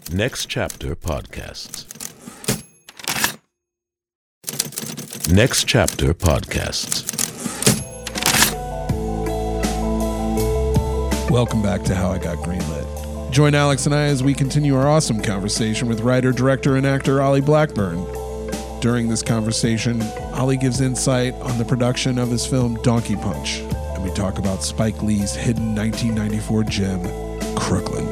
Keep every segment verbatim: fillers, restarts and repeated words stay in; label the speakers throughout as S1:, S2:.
S1: Next Chapter Podcasts. Next Chapter Podcasts.
S2: Welcome back to How I Got Greenlit. Join Alex and I as we continue our awesome conversation with writer, director, and actor Ollie Blackburn. During this conversation, Ollie gives insight on the production of his film Donkey Punch, and we talk about Spike Lee's hidden nineteen ninety-four gem, Crooklyn.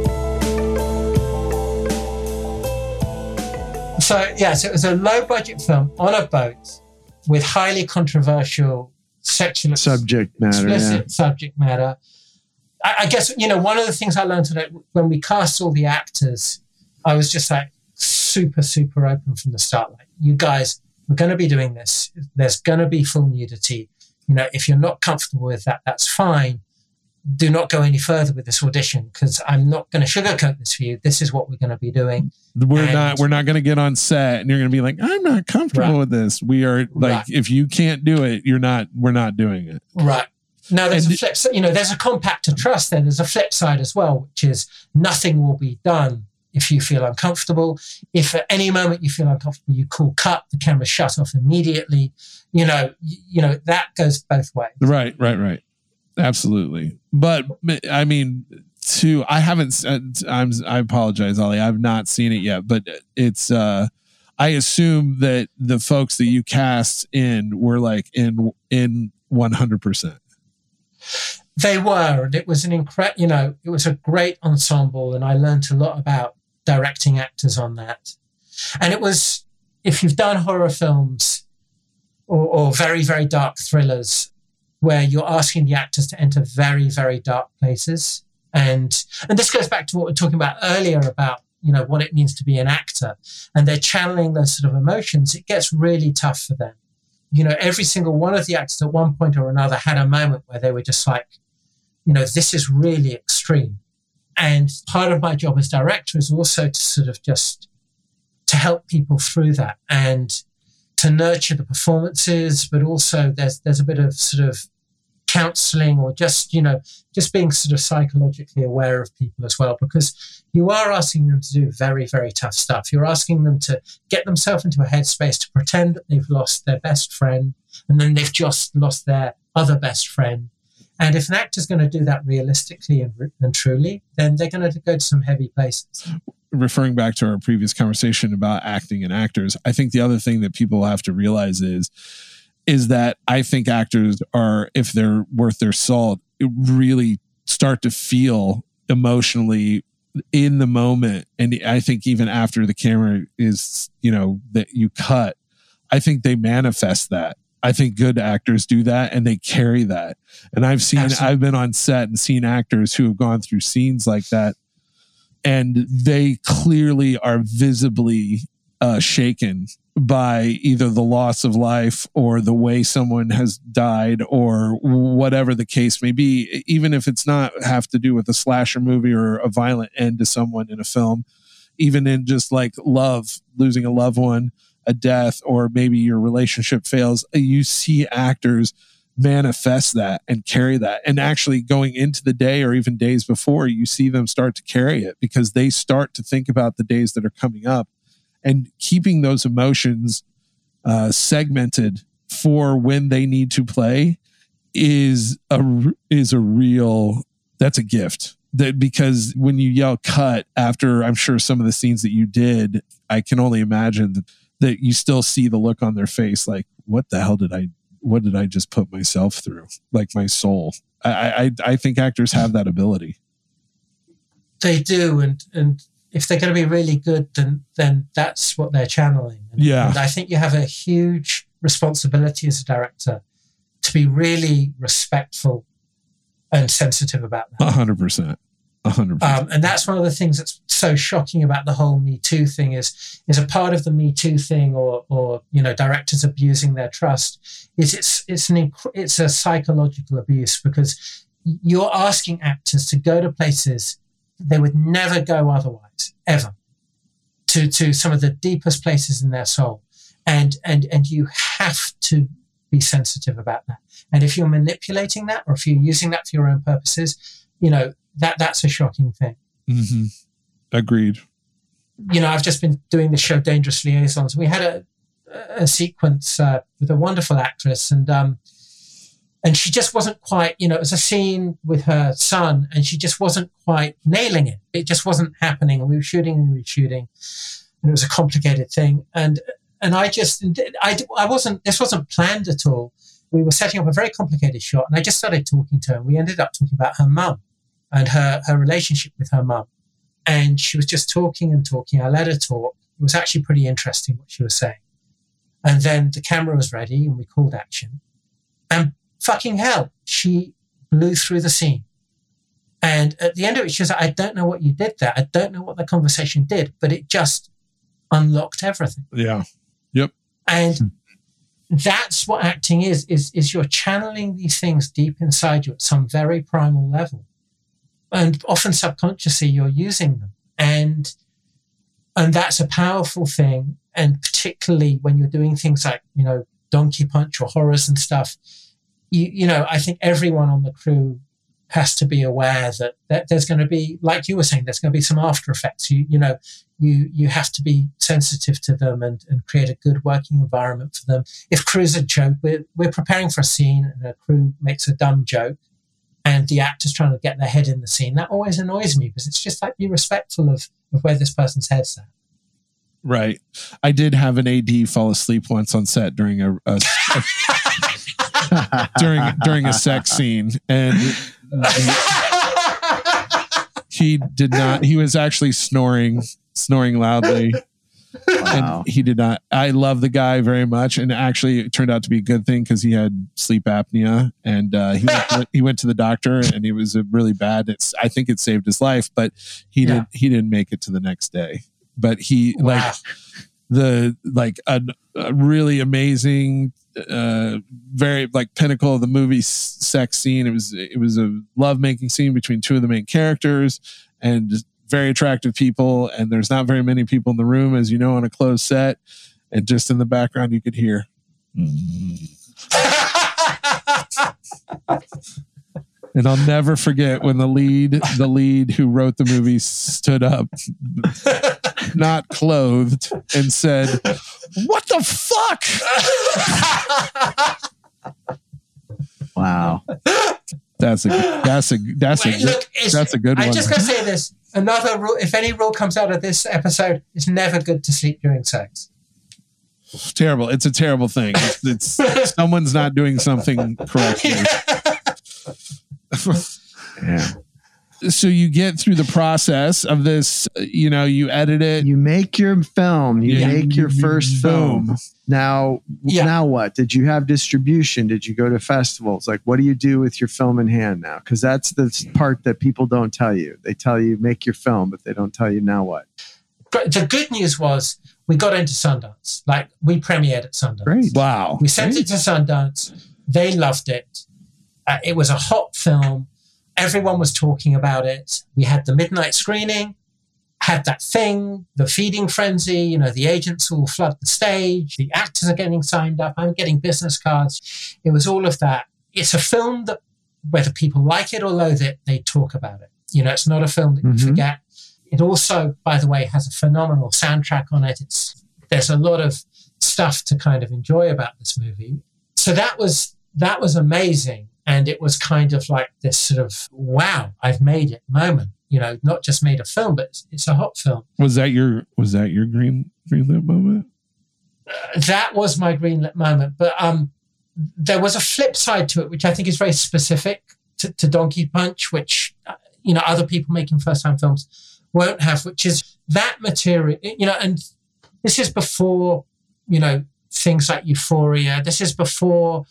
S3: So, yeah, so it was a low-budget film on a boat with highly controversial sexual
S4: subject matter,
S3: explicit
S4: yeah.
S3: subject matter. I, I guess, you know, one of the things I learned today, when we cast all the actors, I was just like super, super open from the start. Like, you guys, we're going to be doing this. There's going to be full nudity. You know, if you're not comfortable with that, that's fine. Do not go any further with this audition because I'm not going to sugarcoat this for you. This is what we're going to be doing.
S2: We're
S3: and,
S2: not. We're not going to get on set and you're going to be like, I'm not comfortable
S3: right.
S2: with this. We are like,
S3: right.
S2: if you can't do it, you're not. We're not doing it.
S3: Right. Now there's
S2: and
S3: a flip. You know, there's a compact to trust. There, there's a flip side as well, which is nothing will be done if you feel uncomfortable. If at any moment you feel uncomfortable, you call cut. The camera shut off immediately. You know, you, you know that goes both ways.
S2: Right. Right. Right. Absolutely. But I mean, to I haven't. I'm. I apologize, Ollie. I've not seen it yet, but it's. uh I assume that the folks that you cast in were like in in one hundred percent.
S3: They were, and it was an incredible. You know, it was a great ensemble, and I learned a lot about directing actors on that. And it was, if you've done horror films or, or very very dark thrillers, where you're asking the actors to enter very, very dark places. And and this goes back to what we were talking about earlier about, you know, what it means to be an actor. And they're channeling those sort of emotions. It gets really tough for them. You know, every single one of the actors at one point or another had a moment where they were just like, you know, this is really extreme. And part of my job as director is also to sort of just to help people through that and to nurture the performances, but also there's there's a bit of sort of counseling or just, you know, just being sort of psychologically aware of people as well, because you are asking them to do very, very tough stuff. You're asking them to get themselves into a headspace to pretend that they've lost their best friend and then they've just lost their other best friend. And if an actor's going to do that realistically and, and truly, then they're going to go to some heavy places.
S2: Referring back to our previous conversation about acting and actors, I think the other thing that people have to realize is, is that I think actors are, if they're worth their salt, really start to feel emotionally in the moment. And I think even after the camera is, you know, that you cut, I think they manifest that. I think good actors do that and they carry that. And I've seen, Absolutely. I've been on set and seen actors who have gone through scenes like that, and they clearly are visibly uh, shaken by either the loss of life or the way someone has died or whatever the case may be, even if it's not have to do with a slasher movie or a violent end to someone in a film, even in just like love, losing a loved one, a death, or maybe your relationship fails, you see actors manifest that and carry that. And actually going into the day or even days before, you see them start to carry it because they start to think about the days that are coming up. And keeping those emotions uh, segmented for when they need to play is a is a real, that's a gift. That because when you yell cut after, I'm sure some of the scenes that you did, I can only imagine that, that you still see the look on their face, like, what the hell did I, what did I just put myself through? Like my soul. I I, I think actors have that ability.
S3: They do, and and. If they're going to be really good, then then that's what they're channeling. And,
S2: yeah.
S3: and I think you have a huge responsibility as a director to be really respectful and sensitive about that.
S2: A hundred percent. A hundred percent.
S3: And that's one of the things that's so shocking about the whole Me Too thing is, is a part of the Me Too thing or, or, you know, directors abusing their trust is it's, it's an, inc- it's a psychological abuse because you're asking actors to go to places they would never go otherwise, ever, to to some of the deepest places in their soul. And and and you have to be sensitive about that. And if you're manipulating that or if you're using that for your own purposes, you know, that that's a shocking thing.
S2: Mm-hmm. Agreed.
S3: you know, I've just been doing the show Dangerous Liaisons. We had a, a sequence uh, with a wonderful actress, and um, and she just wasn't quite, you know, it was a scene with her son, and she just wasn't quite nailing it. It just wasn't happening. We were shooting and we were shooting, and it was a complicated thing. And and I just, I, I wasn't, this wasn't planned at all. We were setting up a very complicated shot, and I just started talking to her, and we ended up talking about her mum and her, her relationship with her mum. And she was just talking and talking. I let her talk. It was actually pretty interesting what she was saying. And then the camera was ready, and we called action. And fucking hell, she blew through the scene. And at the end of it, she was like, I don't know what you did there. I don't know what the conversation did, but it just unlocked everything.
S2: Yeah. Yep.
S3: And that's what acting is, is, is you're channeling these things deep inside you at some very primal level. And often subconsciously you're using them. And, and that's a powerful thing. And particularly when you're doing things like, you know, Donkey Punch or horrors and stuff, you, you know, I think everyone on the crew has to be aware that, that there's going to be, like you were saying, there's going to be some after effects. You, you know, you, you have to be sensitive to them and, and create a good working environment for them. If crew's a joke, we're, we're preparing for a scene and a crew makes a dumb joke and the actor's trying to get their head in the scene. That always annoys me because it's just like, be respectful of, of where this person's head's at. Right.
S2: I did have an A D fall asleep once on set during a, a, a during during a sex scene, and he did not. He was actually snoring, snoring loudly.
S4: Wow.
S2: And he did not. I love the guy very much, and actually, it turned out to be a good thing because he had sleep apnea, and uh, he went to, he went to the doctor, and it was a really bad. It's I think it saved his life, but he
S3: Yeah.
S2: did he didn't make it to the next day. But he
S3: Wow.
S2: like the like a, a really amazing, uh, very like pinnacle of the movie s- sex scene. It was it was a love making scene between two of the main characters, and just very attractive people. And there's not very many people in the room, as you know, on a closed set. And just in the background, you could hear. And I'll never forget when the lead, the lead who wrote the movie stood up, not clothed, and said, "What the fuck?"
S4: Wow.
S2: That's a that's a that's
S3: Wait,
S2: a good,
S3: look, it's-
S2: that's a good
S3: I'm
S2: one.
S3: just going to say this. Another rule, if any rule comes out of this episode, it's never good to sleep during sex.
S2: Terrible. It's a terrible thing. It's, it's someone's not doing something correctly.
S4: Yeah.
S2: So you get through the process of this, you know, you edit it.
S4: You make your film. You
S2: Yeah.
S4: make your first
S2: Boom.
S4: film. Now,
S3: Yeah.
S4: now what? Did you have distribution? Did you go to festivals? Like, what do you do with your film in hand now? Because that's the part that people don't tell you. They tell you make your film, but they don't tell you now what.
S3: But the good news was we got into Sundance. Like, we premiered at Sundance.
S4: Great.
S2: Wow.
S3: We sent it to Sundance. They loved it. Uh, it was a hot film. Everyone was talking about it. We had the midnight screening, had that thing, the feeding frenzy, you know, the agents all flood the stage, the actors are getting signed up, I'm getting business cards. It was all of that. It's a film that, whether people like it or loathe it, they talk about it. You know, it's not a film that you
S4: Mhm.
S3: forget. It also, by the way, has a phenomenal soundtrack on it. It's there's a lot of stuff to kind of enjoy about this movie. So that was that was amazing. And it was kind of like this sort of, wow, I've made it moment. You know, not just made a film, but it's, it's a hot film.
S2: Was that your was that your green greenlit moment?
S3: Uh, that was my greenlit moment. But um, there was a flip side to it, which I think is very specific to, to Donkey Punch, which, uh, you know, other people making first-time films won't have, which is that material, you know, and this is before, you know, things like Euphoria. This is before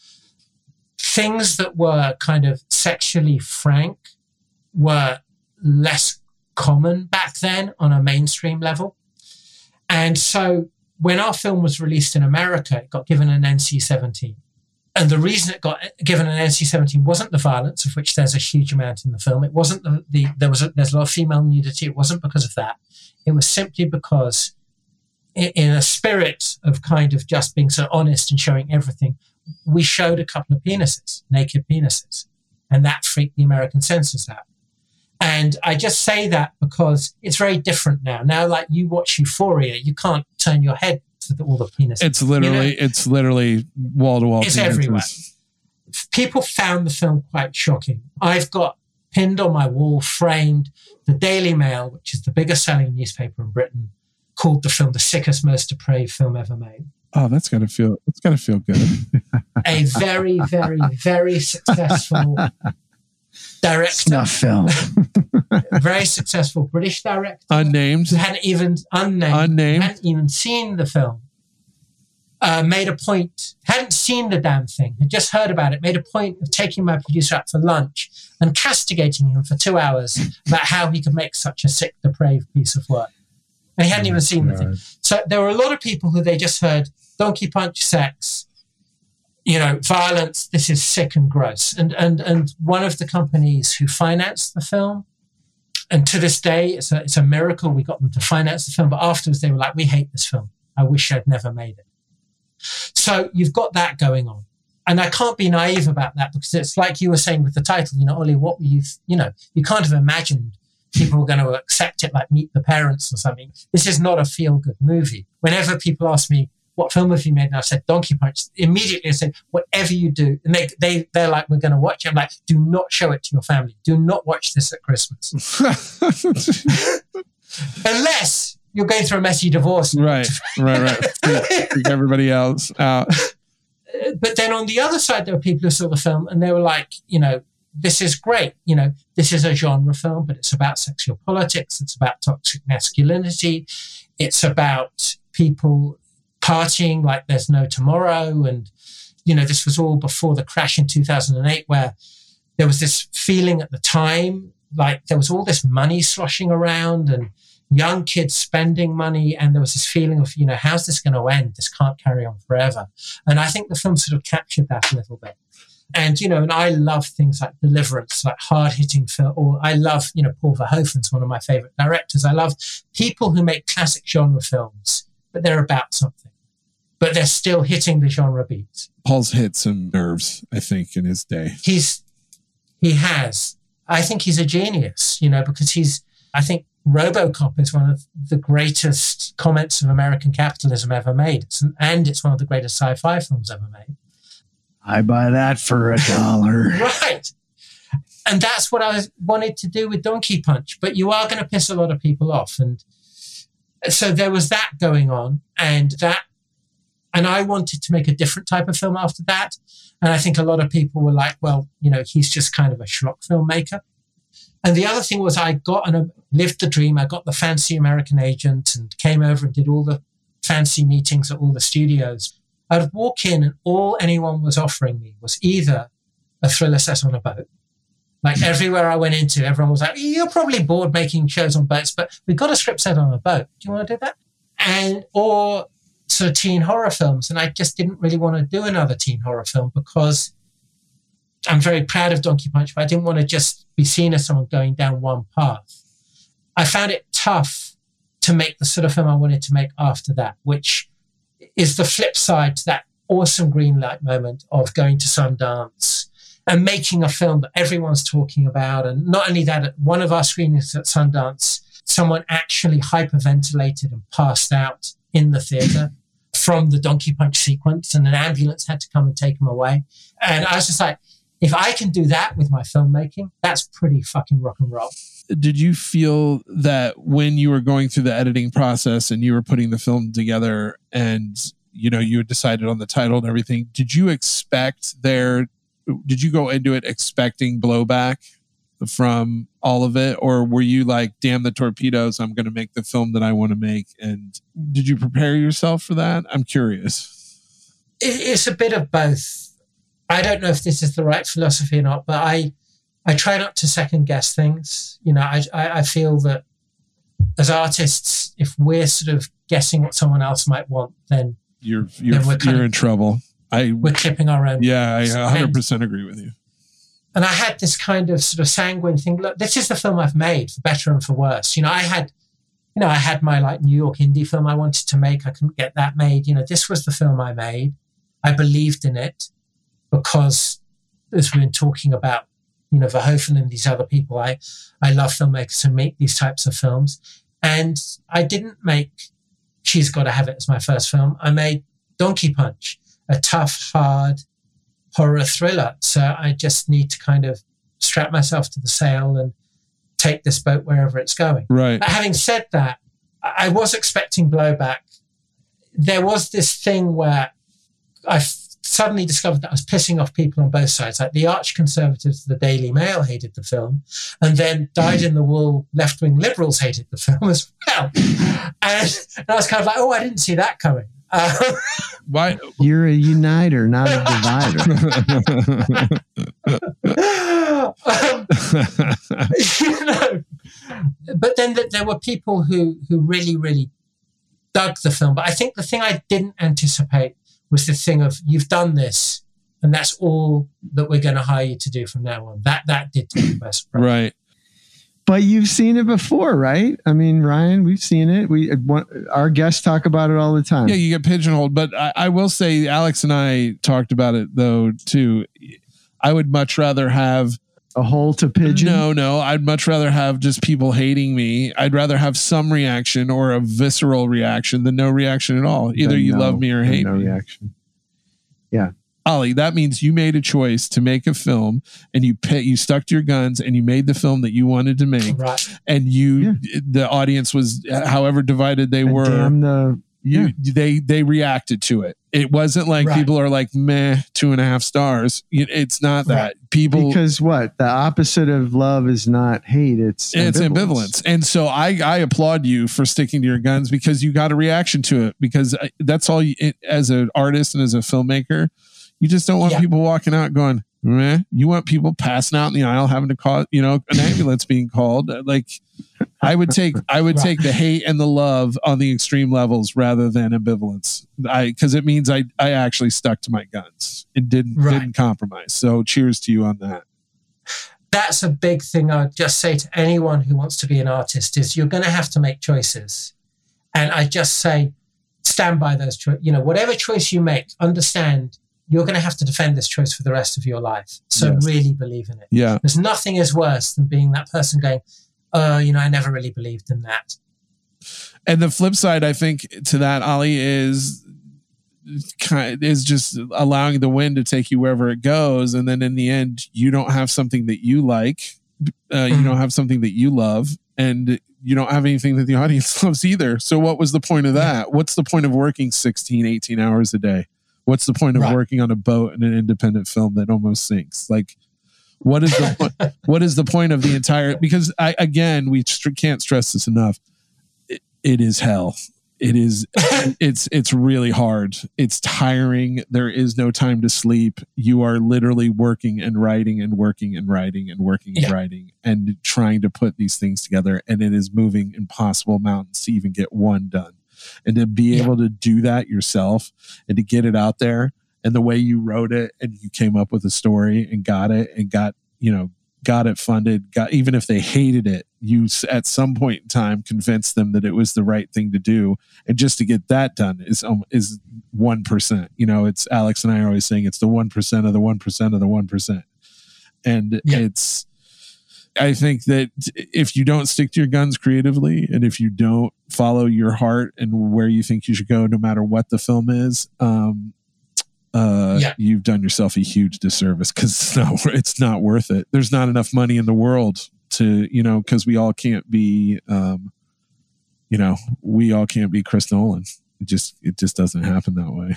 S3: things that were kind of sexually frank were less common back then on a mainstream level. And so when our film was released in America, it got given an N C seventeen. And the reason it got given an N C seventeen wasn't the violence, of which there's a huge amount in the film. It wasn't the, the there was a, there's a lot of female nudity. It wasn't because of that. It was simply because in, in a spirit of kind of just being so honest and showing everything, we showed a couple of penises, naked penises. And that freaked the American censors out. And I just say that because it's very different now. Now, like you watch Euphoria, you can't turn your head to the, all the penises.
S2: It's literally, you know? It's literally wall to wall.
S3: It's everywhere. People found the film quite shocking. I've got pinned on my wall, framed, the Daily Mail, which is the biggest selling newspaper in Britain, called the film the sickest, most depraved film ever made.
S2: Oh, that's gotta feel. That's gotta feel good.
S3: A very, very, very successful director,
S4: snuff film.
S3: very successful British director,
S2: unnamed,
S3: who hadn't even unnamed,
S2: unnamed,
S3: hadn't even seen the film. Uh, made a point, hadn't seen the damn thing, had just heard about it. Made a point of taking my producer out for lunch and castigating him for two hours about how he could make such a sick, depraved piece of work. And he hadn't
S2: oh
S3: even seen
S2: God.
S3: the thing. So there were a lot of people who they just heard donkey punch, sex, you know, violence. This is sick and gross. And and and one of the companies who financed the film, and to this day, it's a it's a miracle we got them to finance the film. But afterwards, they were like, "We hate this film. I wish I'd never made it." So you've got that going on, and I can't be naive about that because it's like you were saying with the title. You know, Ollie, what were you? You know, you can't have imagined people were going to accept it like Meet the Parents or something. This is not a feel-good movie. Whenever people ask me, what film have you made? And I said, Donkey Punch. Immediately I said, whatever you do. And they, they, they're like, we're going to watch it. I'm like, do not show it to your family. Do not watch this at Christmas. Unless you're going through a messy divorce.
S2: Right, right, right. Freak everybody else out.
S3: But then on the other side, there were people who saw the film and they were like, you know, this is great. You know, this is a genre film, but it's about sexual politics. It's about toxic masculinity. It's about people partying like there's no tomorrow. And, you know, this was all before the crash in two thousand eight, where there was this feeling at the time, like there was all this money sloshing around and young kids spending money. And there was this feeling of, you know, how's this going to end? This can't carry on forever. And I think the film sort of captured that a little bit. And, you know, and I love things like Deliverance, like hard-hitting film, or I love, you know, Paul Verhoeven's one of my favorite directors. I love people who make classic genre films, but they're about something, but they're still hitting the genre beats.
S2: Paul's hit some nerves, I think, in his day.
S3: He's, he has. I think he's a genius, you know, because he's, I think RoboCop is one of the greatest comments of American capitalism ever made. It's an, and it's one of the greatest sci-fi films ever made.
S4: I buy that for a dollar.
S3: Right. And that's what I wanted to do with Donkey Punch. But you are going to piss a lot of people off. And so there was that going on. And that, and I wanted to make a different type of film after that. And I think a lot of people were like, well, you know, he's just kind of a schlock filmmaker. And the other thing was I got and lived the dream. I got the fancy American agent and came over and did all the fancy meetings at all the studios. I'd walk in and all anyone was offering me was either a thriller set on a boat. Like everywhere I went into, everyone was like, you're probably bored making shows on boats, but we've got a script set on a boat. Do you want to do that? And, or sort of teen horror films. And I just didn't really want to do another teen horror film because I'm very proud of Donkey Punch, but I didn't want to just be seen as someone going down one path. I found it tough to make the sort of film I wanted to make after that, which is the flip side to that awesome green light moment of going to Sundance and making a film that everyone's talking about. And not only that, at one of our screenings at Sundance, someone actually hyperventilated and passed out in the theater from the Donkey Punch sequence, and an ambulance had to come and take him away. And I was just like, if I can do that with my filmmaking, that's pretty fucking rock and roll.
S2: Did you feel that when you were going through the editing process and you were putting the film together and, you know, you had decided on the title and everything, did you expect there, did you go into it expecting blowback from all of it? Or were you like, damn the torpedoes, I'm going to make the film that I want to make? And did you prepare yourself for that? I'm curious.
S3: It's a bit of both. I don't know if this is the right philosophy or not, but I, I try not to second guess things. You know, I, I, I feel that as artists, if we're sort of guessing what someone else might want, then
S2: you're you're
S3: then we're
S2: you're
S3: of,
S2: in trouble. I
S3: we're clipping our own.
S2: Yeah, I one hundred percent agree with you.
S3: And I had this kind of sort of sanguine thing. Look, this is the film I've made, for better and for worse. You know, I had, you know, I had my like New York indie film I wanted to make. I couldn't get that made. You know, this was the film I made. I believed in it because, as we've been talking about, you know, Verhoeven and these other people. I, I love filmmakers who make these types of films. And I didn't make She's Gotta Have It as my first film. I made Donkey Punch, a tough, hard horror thriller. So I just need to kind of strap myself to the sail and take this boat wherever it's going.
S2: Right.
S3: But having said that, I was expecting blowback. There was this thing where I f- suddenly discovered that I was pissing off people on both sides. Like the arch conservatives of the Daily Mail hated the film, and then dyed-in-the-wool left-wing liberals hated the film as well. And, and I was kind of like, oh, I didn't see that coming. Um,
S2: Why?
S4: You're a uniter, not a divider.
S3: um, you know, but then th- there were people who who really, really dug the film. But I think the thing I didn't anticipate was the thing of, you've done this, and that's all that we're going to hire you to do from now on. That that did take me by surprise.
S2: Right.
S4: But you've seen it before, right? I mean, Ryan, we've seen it. We our guests talk about it all the time.
S2: Yeah, you get pigeonholed. But I, I will say, Alex and I talked about it though too. I would much rather have
S4: a hole to pigeon.
S2: No, no. I'd much rather have just people hating me. I'd rather have some reaction or a visceral reaction than no reaction at all. Either you
S4: no,
S2: love me or hate
S4: no
S2: me.
S4: reaction. Yeah.
S2: Ollie, that means you made a choice to make a film, and you pay, you stuck to your guns, and you made the film that you wanted to make.
S3: Right.
S2: And you,
S4: Yeah.
S2: the audience was, however divided they
S4: And
S2: were,
S4: damn the
S2: you,
S4: yeah.
S2: they they reacted to it. It wasn't like
S3: Right.
S2: people are like, meh, two and a half stars. You- It's not that. People
S4: because what the opposite of love is not hate. It's
S2: it's ambivalence. And so I, I applaud you for sticking to your guns, because you got a reaction to it, because I- that's all you, it, as an artist and as a filmmaker, you just don't want
S3: Yeah.
S2: people walking out going, meh. You want people passing out in the aisle, having to call, you know, an ambulance being called. Like I would take, I would
S3: Right.
S2: take the hate and the love on the extreme levels rather than ambivalence. I, cause it means I, I actually stuck to my guns and didn't,
S3: Right.
S2: didn't compromise. So cheers to you on that.
S3: That's a big thing I would just say to anyone who wants to be an artist, is you're going to have to make choices. And I just say, stand by those choices. You know, whatever choice you make, understand you're going to have to defend this choice for the rest of your life. So
S2: Yes.
S3: really believe in it.
S2: Yeah.
S3: There's nothing as worse than being that person going, oh, you know, I never really believed in that.
S2: And the flip side, I think, to that, Ollie, is kind is just allowing the wind to take you wherever it goes, and then in the end, you don't have something that you like, uh, you
S3: Mhm.
S2: don't have something that you love, and you don't have anything that the audience loves either. So what was the point of that? What's the point of working sixteen, eighteen hours a day? What's the point of
S3: Right.
S2: working on a boat in an independent film that almost sinks? Like, what is the point, what is the point of the entire? Because I again, we st- can't stress this enough. It, it is hell. It is. It's it's really hard. It's tiring. There is no time to sleep. You are literally working and writing and working and writing and working and
S3: Yeah.
S2: writing and trying to put these things together. And it is moving impossible mountains to even get one done. And to be
S3: Yeah.
S2: able to do that yourself and to get it out there, and the way you wrote it and you came up with a story and got it and got, you know, got it funded, got, even if they hated it, you s- at some point in time convinced them that it was the right thing to do. And just to get that done is, um, is one percent, you know, it's Alex and I are always saying it's the one percent of the one percent of the one percent. And
S3: Yeah.
S2: it's, I think that if you don't stick to your guns creatively, and if you don't follow your heart and where you think you should go, no matter what the film is, um, uh,
S3: Yeah.
S2: you've done yourself a huge disservice, because it's not, it's not worth it. There's not enough money in the world to, you know, because we all can't be, um, you know, we all can't be Chris Nolan. It just, it just doesn't happen that way.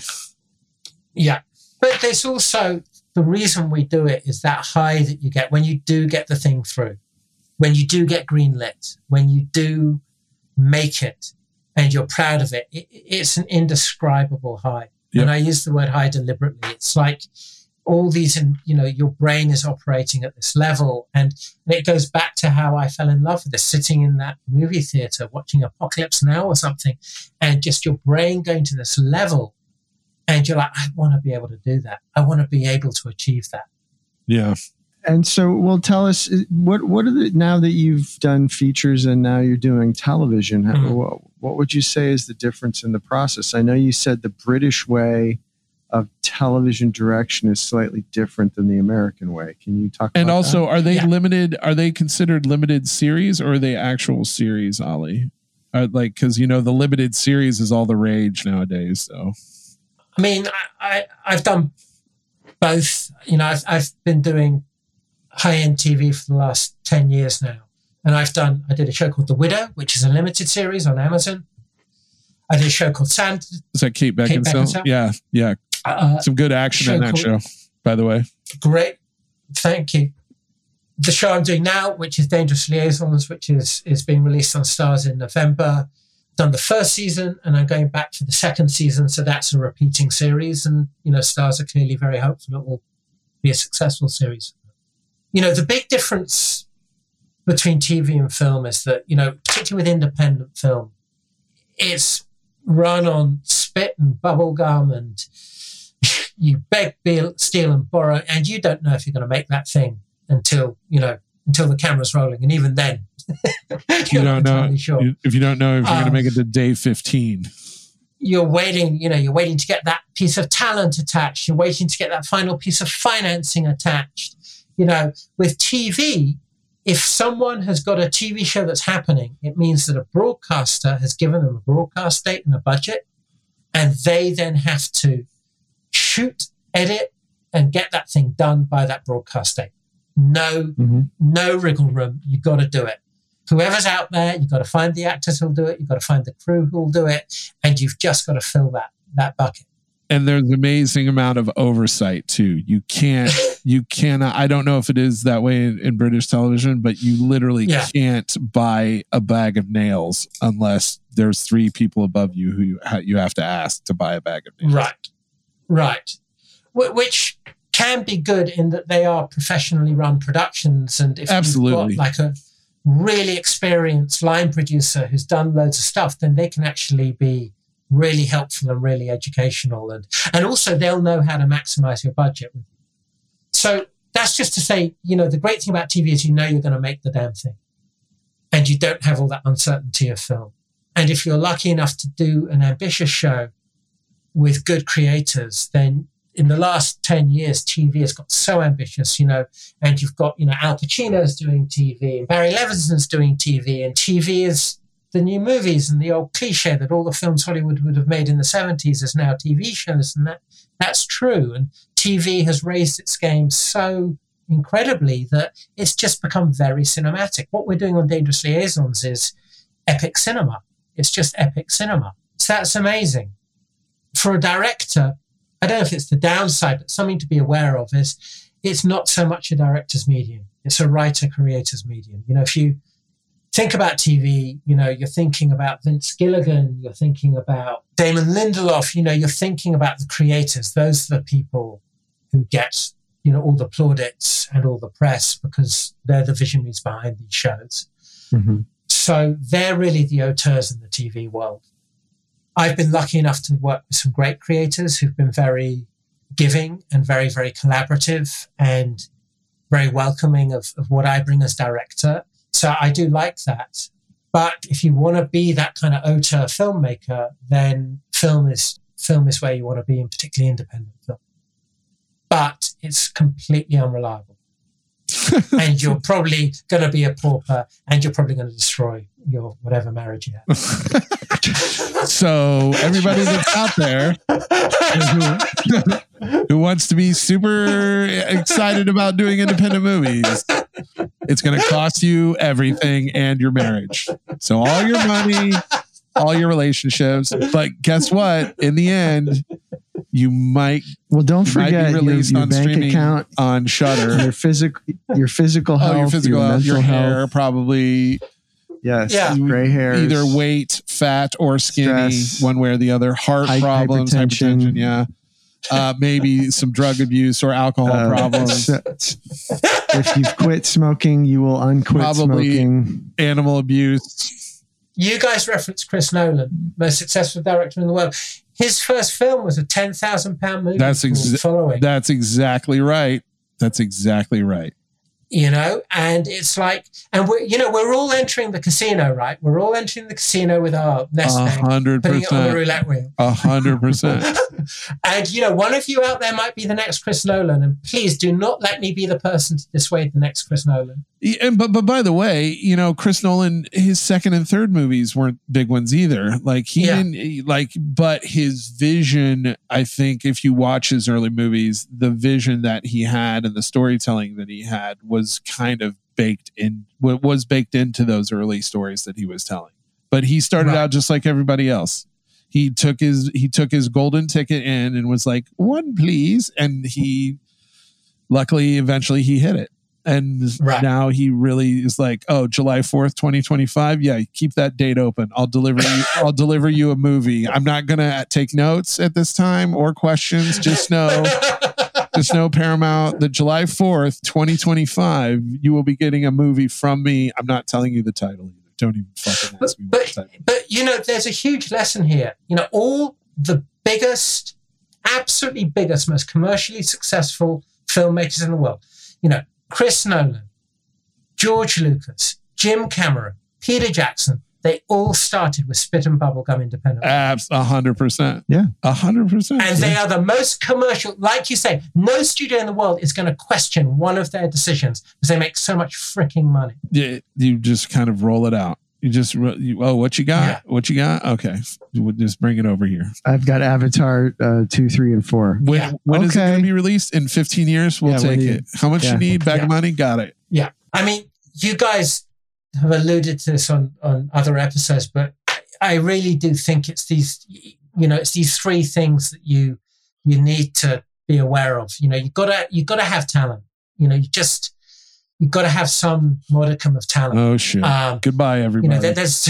S3: Yeah. But there's also, the reason we do it is that high that you get when you do get the thing through, when you do get greenlit, when you do make it and you're proud of it. it it's an indescribable high.
S2: Yep.
S3: And I use the word high deliberately. It's like all these, in, you know, your brain is operating at this level. And, and it goes back to how I fell in love with this, sitting in that movie theater, watching Apocalypse Now or something, and just your brain going to this level. And you're like, I want to be able to do that. I want to be able to achieve that.
S2: Yeah.
S4: And so, well, tell us what what are the, now that you've done features and now you're doing television,
S3: Mhm.
S4: what, what would you say is the difference in the process? I know you said the British way of t- television direction is slightly different than the American way. Can you talk about
S2: And also,
S4: that?
S2: are they
S3: Yeah.
S2: limited? Are they considered limited series or are they actual series, Ollie? Uh, like, because, you know, the limited series is all the rage nowadays. So,
S3: I mean, I, I, I've done both. You know, I've, I've been doing high-end T V for the last ten years now. And I've done, I did a show called The Widow, which is a limited series on Amazon. I did a show called Sand.
S2: is that Kate Beckinsale?
S3: Beckinsale?
S2: Yeah, yeah.
S3: Uh,
S2: Some good action in
S3: show
S2: that show,
S3: called-
S2: by the way.
S3: Great. Thank you. The show I'm doing now, which is Dangerous Liaisons, which is, is being released on Stars in November. Done the first season and I'm going back for the second season. So that's a repeating series. And, you know, Stars are clearly very hopeful it will be a successful series. You know, the big difference between T V and film is that, you know, particularly with independent film, it's run on spit and bubble gum and you beg, steal and borrow, and you don't know if you're going to make that thing until, you know, until the camera's rolling. And even then,
S2: You don't know
S3: entirely sure.
S2: you- if you don't know if you're going to
S3: Um,
S2: make it to day fifteen.
S3: You're waiting, you know, you're waiting to get that piece of talent attached. You're waiting to get that final piece of financing attached. You know, with T V, if someone has got a T V show that's happening, it means that a broadcaster has given them a broadcast date and a budget, and they then have to shoot, edit, and get that thing done by that broadcast date. No,
S4: Mm-hmm.
S3: no wriggle room. You've got to do it. Whoever's out there, you've got to find the actors who'll do it. You've got to find the crew who'll do it, and you've just got to fill that that bucket.
S2: And there's an amazing amount of oversight too. You can't, you cannot, I don't know if it is that way in, in British television, but you literally
S3: Yeah.
S2: can't buy a bag of nails unless there's three people above you who you, ha- you have to ask to buy a bag of nails.
S3: Right, right. Wh- Which can be good in that they are professionally run productions, and if
S2: Absolutely.
S3: you've got like a really experienced line producer who's done loads of stuff, then they can actually be really helpful and really educational, and and also they'll know how to maximize your budget. So that's just to say, you know, the great thing about T V is you know you're going to make the damn thing, and you don't have all that uncertainty of film. And if you're lucky enough to do an ambitious show with good creators, then in the last ten years, T V has got so ambitious, you know, and you've got, you know, Al Pacino's doing T V and Barry Levinson's doing T V, and T V is the new movies, and the old cliche that all the films Hollywood would have made in the seventies is now T V shows. And that that's true. And T V has raised its game so incredibly that it's just become very cinematic. What we're doing on Dangerous Liaisons is epic cinema. It's just epic cinema. So that's amazing. For a director, I don't know if it's the downside, but something to be aware of is it's not so much a director's medium. It's a writer-creator's medium. You know, if you think about T V, you know, you're thinking about Vince Gilligan, you're thinking about Damon Lindelof, you know, you're thinking about the creators. Those are the people who get, you know, all the plaudits and all the press because they're the visionaries behind these shows.
S4: Mm-hmm.
S3: So they're really the auteurs in the T V world. I've been lucky enough to work with some great creators who've been very giving and very, very collaborative and very welcoming of, of what I bring as director. So I do like that. But if you want to be that kind of auteur filmmaker, then film is film is where you want to be, and particularly independent film. But it's completely unreliable. And you're probably going to be a pauper, and you're probably going to destroy your whatever marriage you have.
S2: So everybody that's out there who, who wants to be super excited about doing independent movies, it's going to cost you everything and your marriage. So all your money, all your relationships. But guess what? In the end, you might
S4: Well, don't
S2: might
S4: forget
S2: be
S4: your,
S2: released
S4: your
S2: on
S4: bank
S2: streaming
S4: account,
S2: on Shudder.
S4: your physical, your physical health,
S2: Oh, your physical
S4: your
S2: health, your
S4: mental
S2: hair,
S4: health.
S2: probably
S4: Yes,
S3: Yeah.
S4: gray hairs.
S2: either weight, fat, or skinny,
S4: Stress.
S2: one way or the other. Heart
S4: Hy-
S2: problems,
S4: hypertension.
S2: hypertension, yeah. Uh, maybe some drug abuse or alcohol
S4: Uh,
S2: problems,
S4: so- if you quit smoking, you will unquit
S2: Probably-
S4: smoking.
S2: animal abuse.
S3: You guys referenced Chris Nolan, most successful director in the world. His first film was a ten thousand pound movie
S2: That's ex-
S3: called Following.
S2: That's exactly right. That's exactly right.
S3: You know, and it's like, and we're, you know, we're all entering the casino, right? We're all entering the casino with our nest
S2: A
S3: egg,
S2: hundred
S3: putting it on the
S2: percent.
S3: roulette wheel.
S2: A hundred percent.
S3: And, you know, one of you out there might be the next Chris Nolan. And please do not let me be the person to dissuade the next Chris Nolan.
S2: Yeah, and but but by the way, you know, Chris Nolan, his second and third movies weren't big ones either. Like he
S3: Yeah.
S2: didn't like, but his vision, I think, if you watch his early movies, the vision that he had and the storytelling that he had was kind of baked in, was baked into those early stories that he was telling. But he started
S3: Right.
S2: out just like everybody else. He took his he took his golden ticket in and was like, one, please, and he luckily eventually he hit it. And
S3: Right.
S2: now he really is like, oh, July fourth, twenty twenty-five. Yeah, keep that date open. I'll deliver you. I'll deliver you a movie. I'm not gonna take notes at this time or questions. Just know, just know, Paramount, that July fourth, twenty twenty-five, you will be getting a movie from me. I'm not telling you the title either. Don't even fucking
S3: But,
S2: ask me what the
S3: but,
S2: title.
S3: but, you know, there's a huge lesson here. You know, all the biggest, absolutely biggest, most commercially successful filmmakers in the world, you know, Chris Nolan, George Lucas, Jim Cameron, Peter Jackson, they all started with spit and bubblegum independent.
S2: Abs, a hundred percent.
S4: Yeah.
S2: A hundred percent.
S3: And they are the most commercial, like you say, no studio in the world is going to question one of their decisions because they make so much freaking money.
S2: Yeah, you just kind of roll it out. You just, ro- you, oh, what you got?
S3: Yeah.
S2: What you got? Okay. We'll just bring it over here.
S4: I've got Avatar uh, two, three, and four.
S2: When,
S3: Yeah.
S2: when is it
S4: Okay.
S2: going to be released? In fifteen years? We'll
S4: Yeah,
S2: take
S4: when you-
S2: it. How much
S4: yeah.
S2: you need? Bag
S3: Yeah.
S2: of money? Got it.
S3: Yeah. I mean, you guys have alluded to this on, on other episodes, but I really do think it's these, you know, it's these three things that you, you need to be aware of. You know, you gotta, you gotta have talent. You know, you just, you gotta have some modicum of talent.
S2: Oh, shit.
S3: Um,
S2: Goodbye,
S3: you know,
S2: everybody.
S3: there- there's,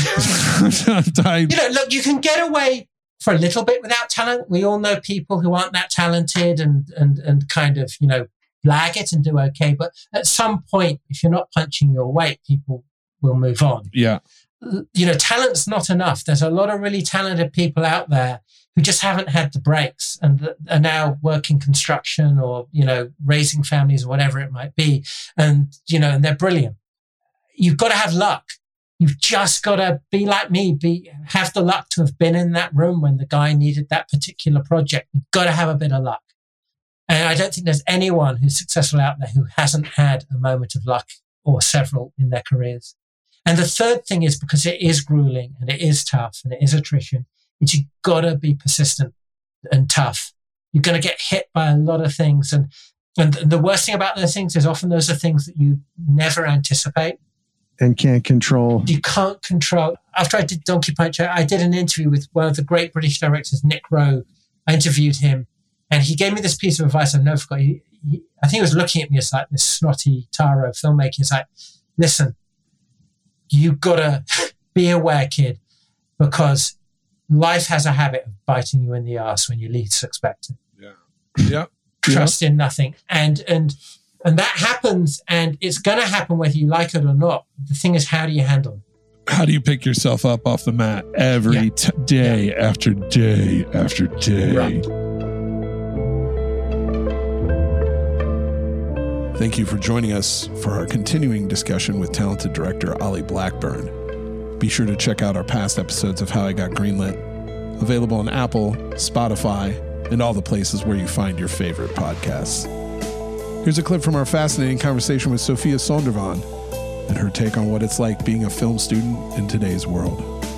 S2: I'm tired.
S3: you know, look, you can get away for a little bit without talent. We all know people who aren't that talented and, and, and kind of, you know, blag it and do okay. But at some point, if you're not punching your weight, people will move on.
S2: Yeah.
S3: You know, talent's not enough. There's a lot of really talented people out there who just haven't had the breaks and th- are now working construction or, you know, raising families or whatever it might be. And, you know, and they're brilliant. You've got to have luck. You've just got to be like me, be have the luck to have been in that room when the guy needed that particular project. You've got to have a bit of luck. And I don't think there's anyone who's successful out there who hasn't had a moment of luck or several in their careers. And the third thing is, because it is grueling and it is tough and it is attrition, is you've got to be persistent and tough. You're going to get hit by a lot of things. And, and the worst thing about those things is often those are things that you never anticipate.
S4: And can't control.
S3: You can't control. After I did Donkey Punch, I did an interview with one of the great British directors, Nick Rowe. I interviewed him and he gave me this piece of advice I've never forgot. He, he, I think he was looking at me as like this snotty taro filmmaker. He's like, listen, you gotta be aware, kid, because life has a habit of biting you in the ass when you least expect it.
S2: Yeah. Yeah.
S3: Trust in nothing. And, and, and that happens, and it's going to happen whether you like it or not. The thing is, how do you handle it?
S2: How do you pick yourself up off the mat every
S3: Yeah.
S2: t- day
S3: Yeah.
S2: after day after day?
S3: Right.
S2: Thank you for joining us for our continuing discussion with talented director Ollie Blackburn. Be sure to check out our past episodes of How I Got Greenlit, available on Apple, Spotify, and all the places where you find your favorite podcasts. Here's a clip from our fascinating conversation with Sophia Sondervan and her take on what it's like being a film student in today's world.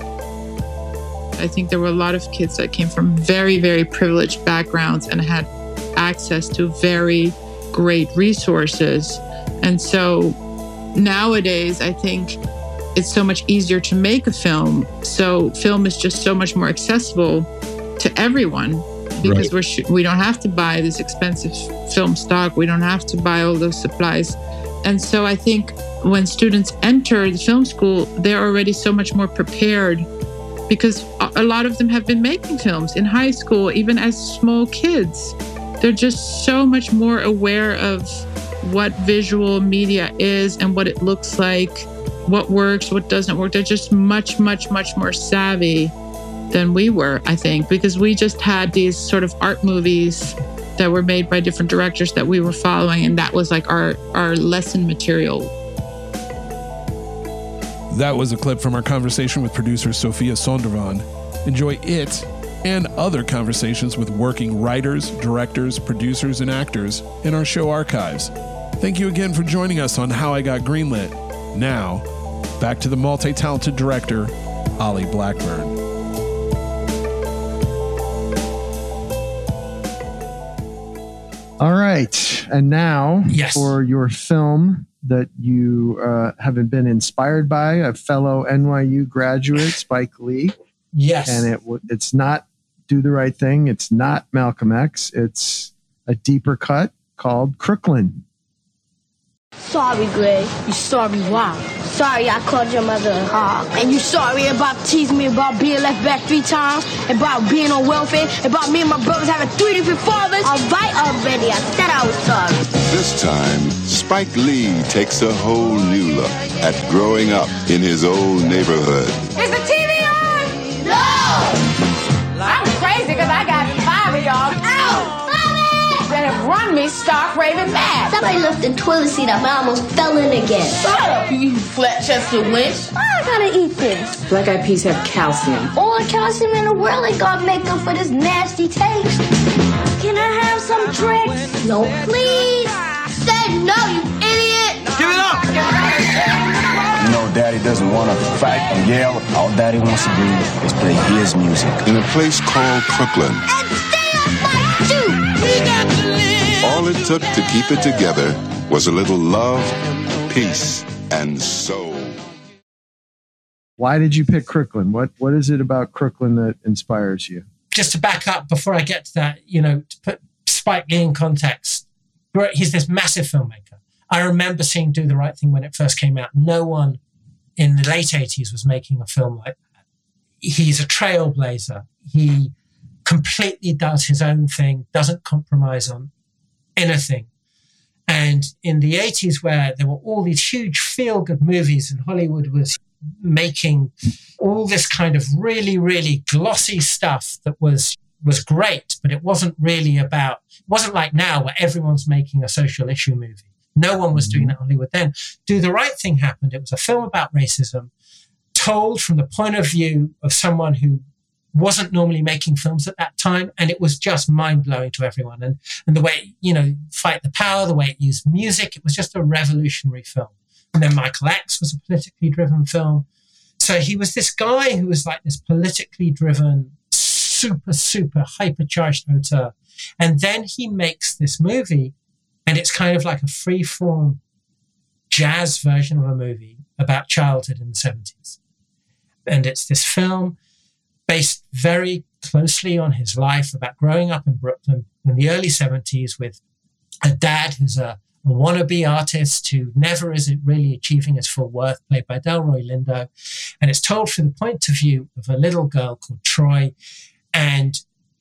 S5: I think there were a lot of kids that came from very, very privileged backgrounds and had access to very great resources. And so nowadays, I think it's so much easier to make a film. So film is just so much more accessible to everyone because
S2: Right.
S5: we're sh- we don't have to buy this expensive film stock. We don't have to buy all those supplies. And so I think when students enter the film school, they're already so much more prepared because a a lot of them have been making films in high school, even as small kids. They're just so much more aware of what visual media is and what it looks like, what works, what doesn't work. They're just much, much, much more savvy than we were, I think, because we just had these sort of art movies that were made by different directors that we were following, and that was like our, our lesson material.
S2: That was a clip from our conversation with producer Sophia Sondervan. Enjoy it and other conversations with working writers, directors, producers, and actors in our show archives. Thank you again for joining us on How I Got Greenlit. Now, back to the multi-talented director, Ollie Blackburn.
S4: All right. And now
S3: Yes.
S4: for your film that you uh, have been inspired by, a fellow N Y U graduate, Spike Lee.
S3: Yes.
S4: And it w- it's not Do the Right Thing. It's not Malcolm X. It's a deeper cut called Crooklyn.
S6: Sorry, Greg. You sorry why? Sorry I called your mother a hog. And you sorry about teasing me about being left back three times, about being on welfare, about me and my brothers having three different fathers. All right already. I said I was sorry.
S7: This time, Spike Lee takes a whole new look at growing up in his old neighborhood.
S8: Is the T V on?
S6: No!
S8: I'm crazy because I got five of y'all.
S6: Ow!
S8: That have run me stark raving mad.
S6: Somebody left the toilet seat up. I almost fell in again.
S8: Shut up, you flat-chested wench.
S6: I gotta eat this.
S8: Black eyed peas have calcium.
S6: All the calcium in the world ain't gonna make up for this nasty taste. Can I have some tricks? No, please. Said no, you idiot.
S9: Give it up! You know, Daddy doesn't want to fight or yell. All Daddy wants to do is play his music.
S7: In a place called Crooklyn,
S6: And stay off my shoe. We got to live.
S7: all it took to keep it together was a little love, peace, and soul.
S4: Why did you pick Crooklyn? What What is it about Crooklyn that inspires you?
S3: Just to back up before I get to that, you know, to put Spike Lee in context, he's this massive filmmaker. I remember seeing Do the Right Thing when it first came out. No one in the late eighties was making a film like that. He's a trailblazer. He completely does his own thing, doesn't compromise on anything. And in the eighties, where there were all these huge feel-good movies and Hollywood was making all this kind of really, really glossy stuff that was was great, but it wasn't really about, it wasn't like now where everyone's making a social issue movie. No one was doing that in Hollywood then. Do the Right Thing happened. It was a film about racism told from the point of view of someone who wasn't normally making films at that time. And it was just mind-blowing to everyone. And, and the way, you know, Fight the Power, the way it used music, it was just a revolutionary film. And then Michael X was a politically driven film. So he was this guy who was like this politically driven, super, super hypercharged auteur. And then he makes this movie, and it's kind of like a free-form jazz version of a movie about childhood in the seventies. And it's this film based very closely on his life about growing up in Brooklyn in the early seventies with a dad who's a, a wannabe artist who never is really achieving his full worth, played by Delroy Lindo. And it's told from the point of view of a little girl called Troy. And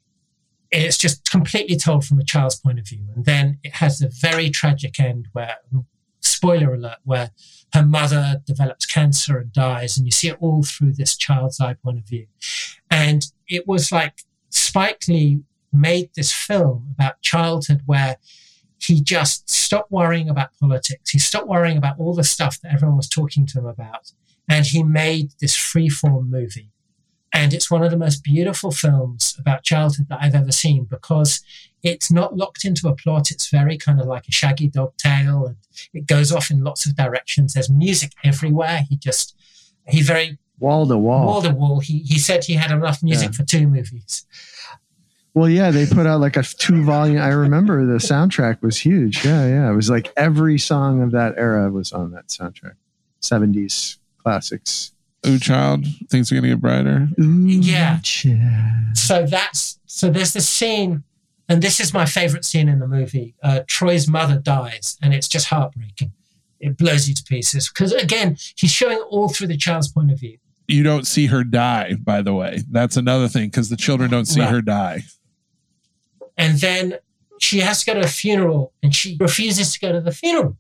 S3: it's just completely told from a child's point of view. And then it has a very tragic end where, spoiler alert, where her mother develops cancer and dies. And you see it all through this child's eye point of view. And it was like Spike Lee made this film about childhood where he just stopped worrying about politics. He stopped worrying about all the stuff that everyone was talking to him about. And he made this freeform movie. And it's one of the most beautiful films about childhood that I've ever seen because it's not locked into a plot. It's very kind of like a Shaggy Dog tale. And it goes off in lots of directions. There's music everywhere. He just, he very...
S4: Wall to wall.
S3: Wall to wall. He, he said he had enough music
S4: Yeah.
S3: for two movies.
S4: Well, yeah, they put out like a two volume. I remember the soundtrack was huge. Yeah, yeah. It was like every song of that era was on that soundtrack. seventies classics.
S2: Ooh, child, things are going to get brighter.
S4: Ooh,
S3: Yeah.
S4: child.
S3: So that's, so there's this scene, and this is my favorite scene in the movie. Uh, Troy's mother dies, and it's just heartbreaking. It blows you to pieces. Because again, he's showing all through the child's point of view.
S2: You don't see her die, by the way. That's another thing, because the children don't see
S3: Right.
S2: her die.
S3: And then she has to go to a funeral, and she refuses to go to the funeral.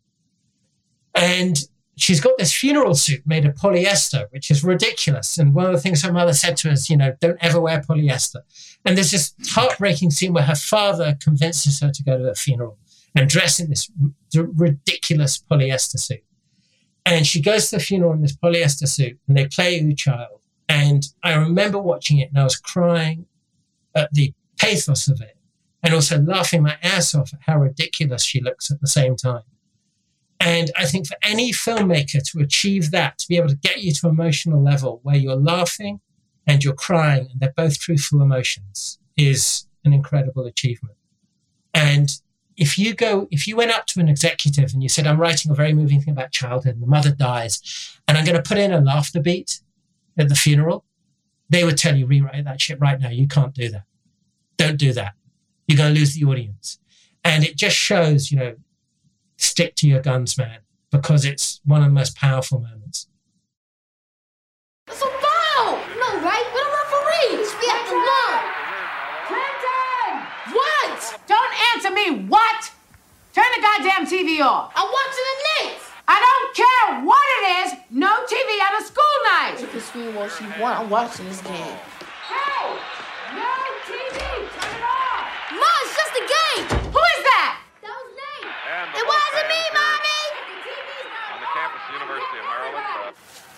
S3: And she's got this funeral suit made of polyester, which is ridiculous. And one of the things her mother said to her is, you know, don't ever wear polyester. And there's this heartbreaking scene where her father convinces her to go to the funeral and dress in this r- ridiculous polyester suit. And she goes to the funeral in this polyester suit, and they play Ooh Child. And I remember watching it, and I was crying at the pathos of it and also laughing my ass off at how ridiculous she looks at the same time. And I think for any filmmaker to achieve that, to be able to get you to an emotional level where you're laughing and you're crying and they're both truthful emotions is an incredible achievement. And if you go, if you went up to an executive and you said, I'm writing a very moving thing about childhood and the mother dies, and I'm going to put in a laughter beat at the funeral, they would tell you, rewrite that shit right now. You can't do that. Don't do that. You're going to lose the audience. And it just shows, you know, stick to your guns, man, because it's one of the most powerful moments.
S6: It's a foul! No, right? We're the referee. We should be at the line.
S8: Clinton!
S6: What?
S8: Don't answer me, what? Turn the goddamn T V off.
S6: I'm watching the Knicks.
S8: I don't care what it is. No T V at a school night.
S6: She can scream what she want. I'm watching this game.
S8: Hey! No T V! Turn it off!
S6: Ma, it's just a game.
S8: Who is that?
S6: That was Nate.
S10: And
S6: It wasn't me, Mommy.
S10: on the campus, University of Maryland. Uh,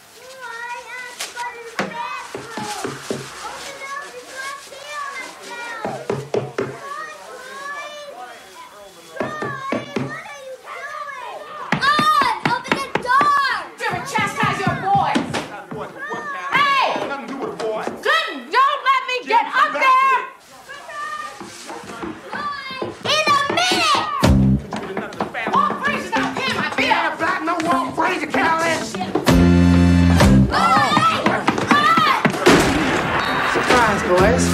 S8: Chastise your boys. Hey! Good, don't let me get up there!
S6: In a minute.
S8: Walk crazy, stop paying my bill!
S9: Black no walk crazy, Carolyn.
S8: Surprise, boys.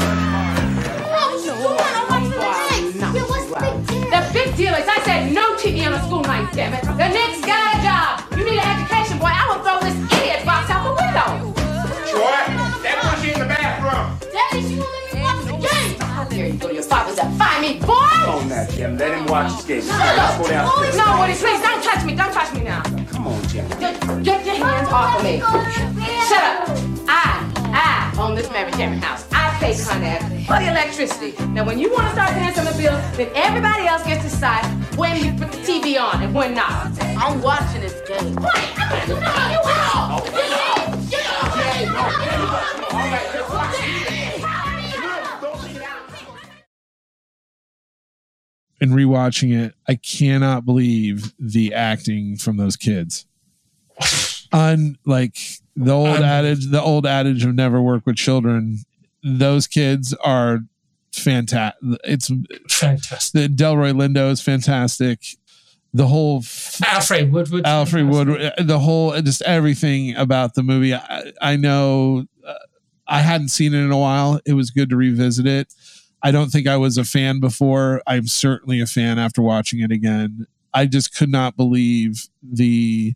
S6: The
S8: The big deal is I said no T V on a school night, damn it. The Knicks got a job. You need an education, boy. I will throw this idiot box out the window.
S9: Troy, that was in the bathroom.
S6: Daddy, she won't let me watch the game.
S8: How dare you go to your father's and find me, boy!
S9: Come on now, Jim. Let him watch his game. Let's go downstairs.
S8: No, Woody, please don't touch me. Don't touch me now.
S9: Come on, Jim.
S8: Get, get your hands off of me. Shut up. I, I own this Mary Cameron house. I pay Con Ed for the electricity. Now, when you want to start paying some of the bills, then everybody else gets to decide when we put the T V on and when not.
S6: I'm watching this game.
S8: What? You out! Get
S2: In rewatching it, I cannot believe the acting from those kids. On like the old
S3: Um,
S2: adage, the old adage of never work with children. Those kids are fantastic. It's
S3: Fantastic.
S2: the Delroy Lindo is fantastic. The whole f-
S3: Alfred Woodward.
S2: Alfred Woodward, the whole just everything about the movie. I, I know uh, I hadn't seen it in a while. It was good to revisit it. I don't think I was a fan before. I'm certainly a fan after watching it again. I just could not believe the.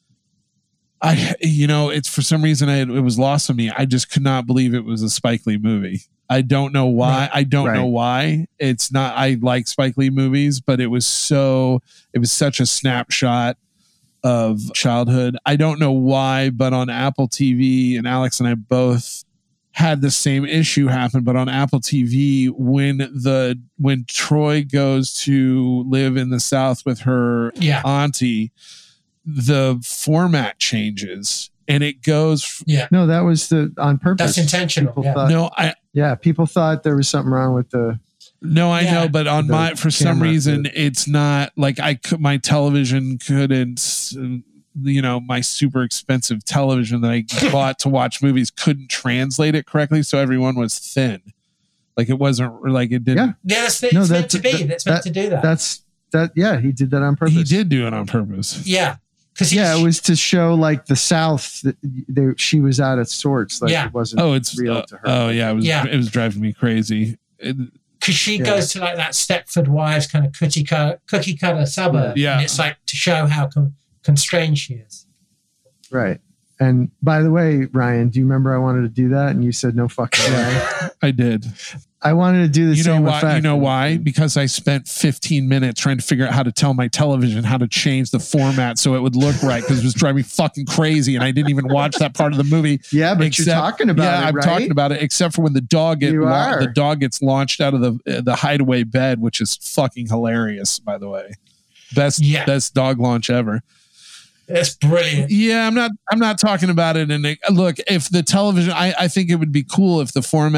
S2: I, you know, it's for some reason I, it was lost on me. I just could not believe it was a Spike Lee movie. I don't know why.
S3: Right.
S2: I don't
S4: Right.
S2: know why. It's not. I like Spike Lee movies, but it was so. It was such a snapshot of childhood. I don't know why, but on Apple T V, and Alex and I both had the same issue happen. But on Apple T V, when the when Troy goes to live in the South with her
S3: Yeah.
S2: auntie, the format changes and it goes.
S3: Yeah.
S4: No, that was the on purpose.
S3: That's intentional.
S4: People
S3: Yeah.
S4: thought,
S2: No, I.
S4: yeah, people thought there was something wrong with the.
S2: No, I
S3: Yeah.
S2: know, but on
S4: The
S2: my for some
S4: camera,
S2: reason
S4: the-
S2: it's not like I could. My television couldn't. uh, You know, my super expensive television that I bought to watch movies couldn't translate it correctly, so everyone was thin. Like it wasn't like it didn't.
S4: Yeah.
S3: Yeah, that's it's
S4: No,
S3: meant
S4: that-
S3: to be.
S4: that-
S3: that's meant
S4: that-
S3: to do that.
S4: That's that. Yeah, he did that on purpose.
S2: He did do it on purpose.
S3: yeah. Because
S4: Yeah, it was to show like the South that they, she was out of sorts. Like
S3: Yeah.
S4: it wasn't.
S2: Oh, it's
S4: real
S2: uh,
S4: to her.
S2: oh yeah, it was
S3: Yeah.
S2: it was driving me crazy. It-
S3: Because she
S4: Yeah.
S3: goes to like that Stepford Wives kind of cookie cutter, cookie cutter suburb.
S2: Yeah.
S3: And it's like to show how con- constrained she is.
S4: Right. And by the way, Ryan, do you remember I wanted to do that and you said no fucking way?
S2: I did.
S4: I wanted to do the
S2: You know
S4: same
S2: why?
S4: effect.
S2: You know why? Because I spent fifteen minutes trying to figure out how to tell my television how to change the format so it would look right because it was driving me fucking crazy, and I didn't even watch that part of the movie.
S4: Yeah, but
S2: Except-
S4: you're talking about
S2: yeah,
S4: it,
S2: I'm
S4: right?
S2: talking about it. Except for when the dog get
S4: You
S2: la-
S4: are.
S2: the dog gets launched out of the uh, the hideaway bed, which is fucking hilarious. By the way, best
S3: Yeah.
S2: best dog launch ever.
S3: It's brilliant.
S2: Yeah, I'm not. I'm not talking about it. And it, look, if the television, I, I think it would be cool if the format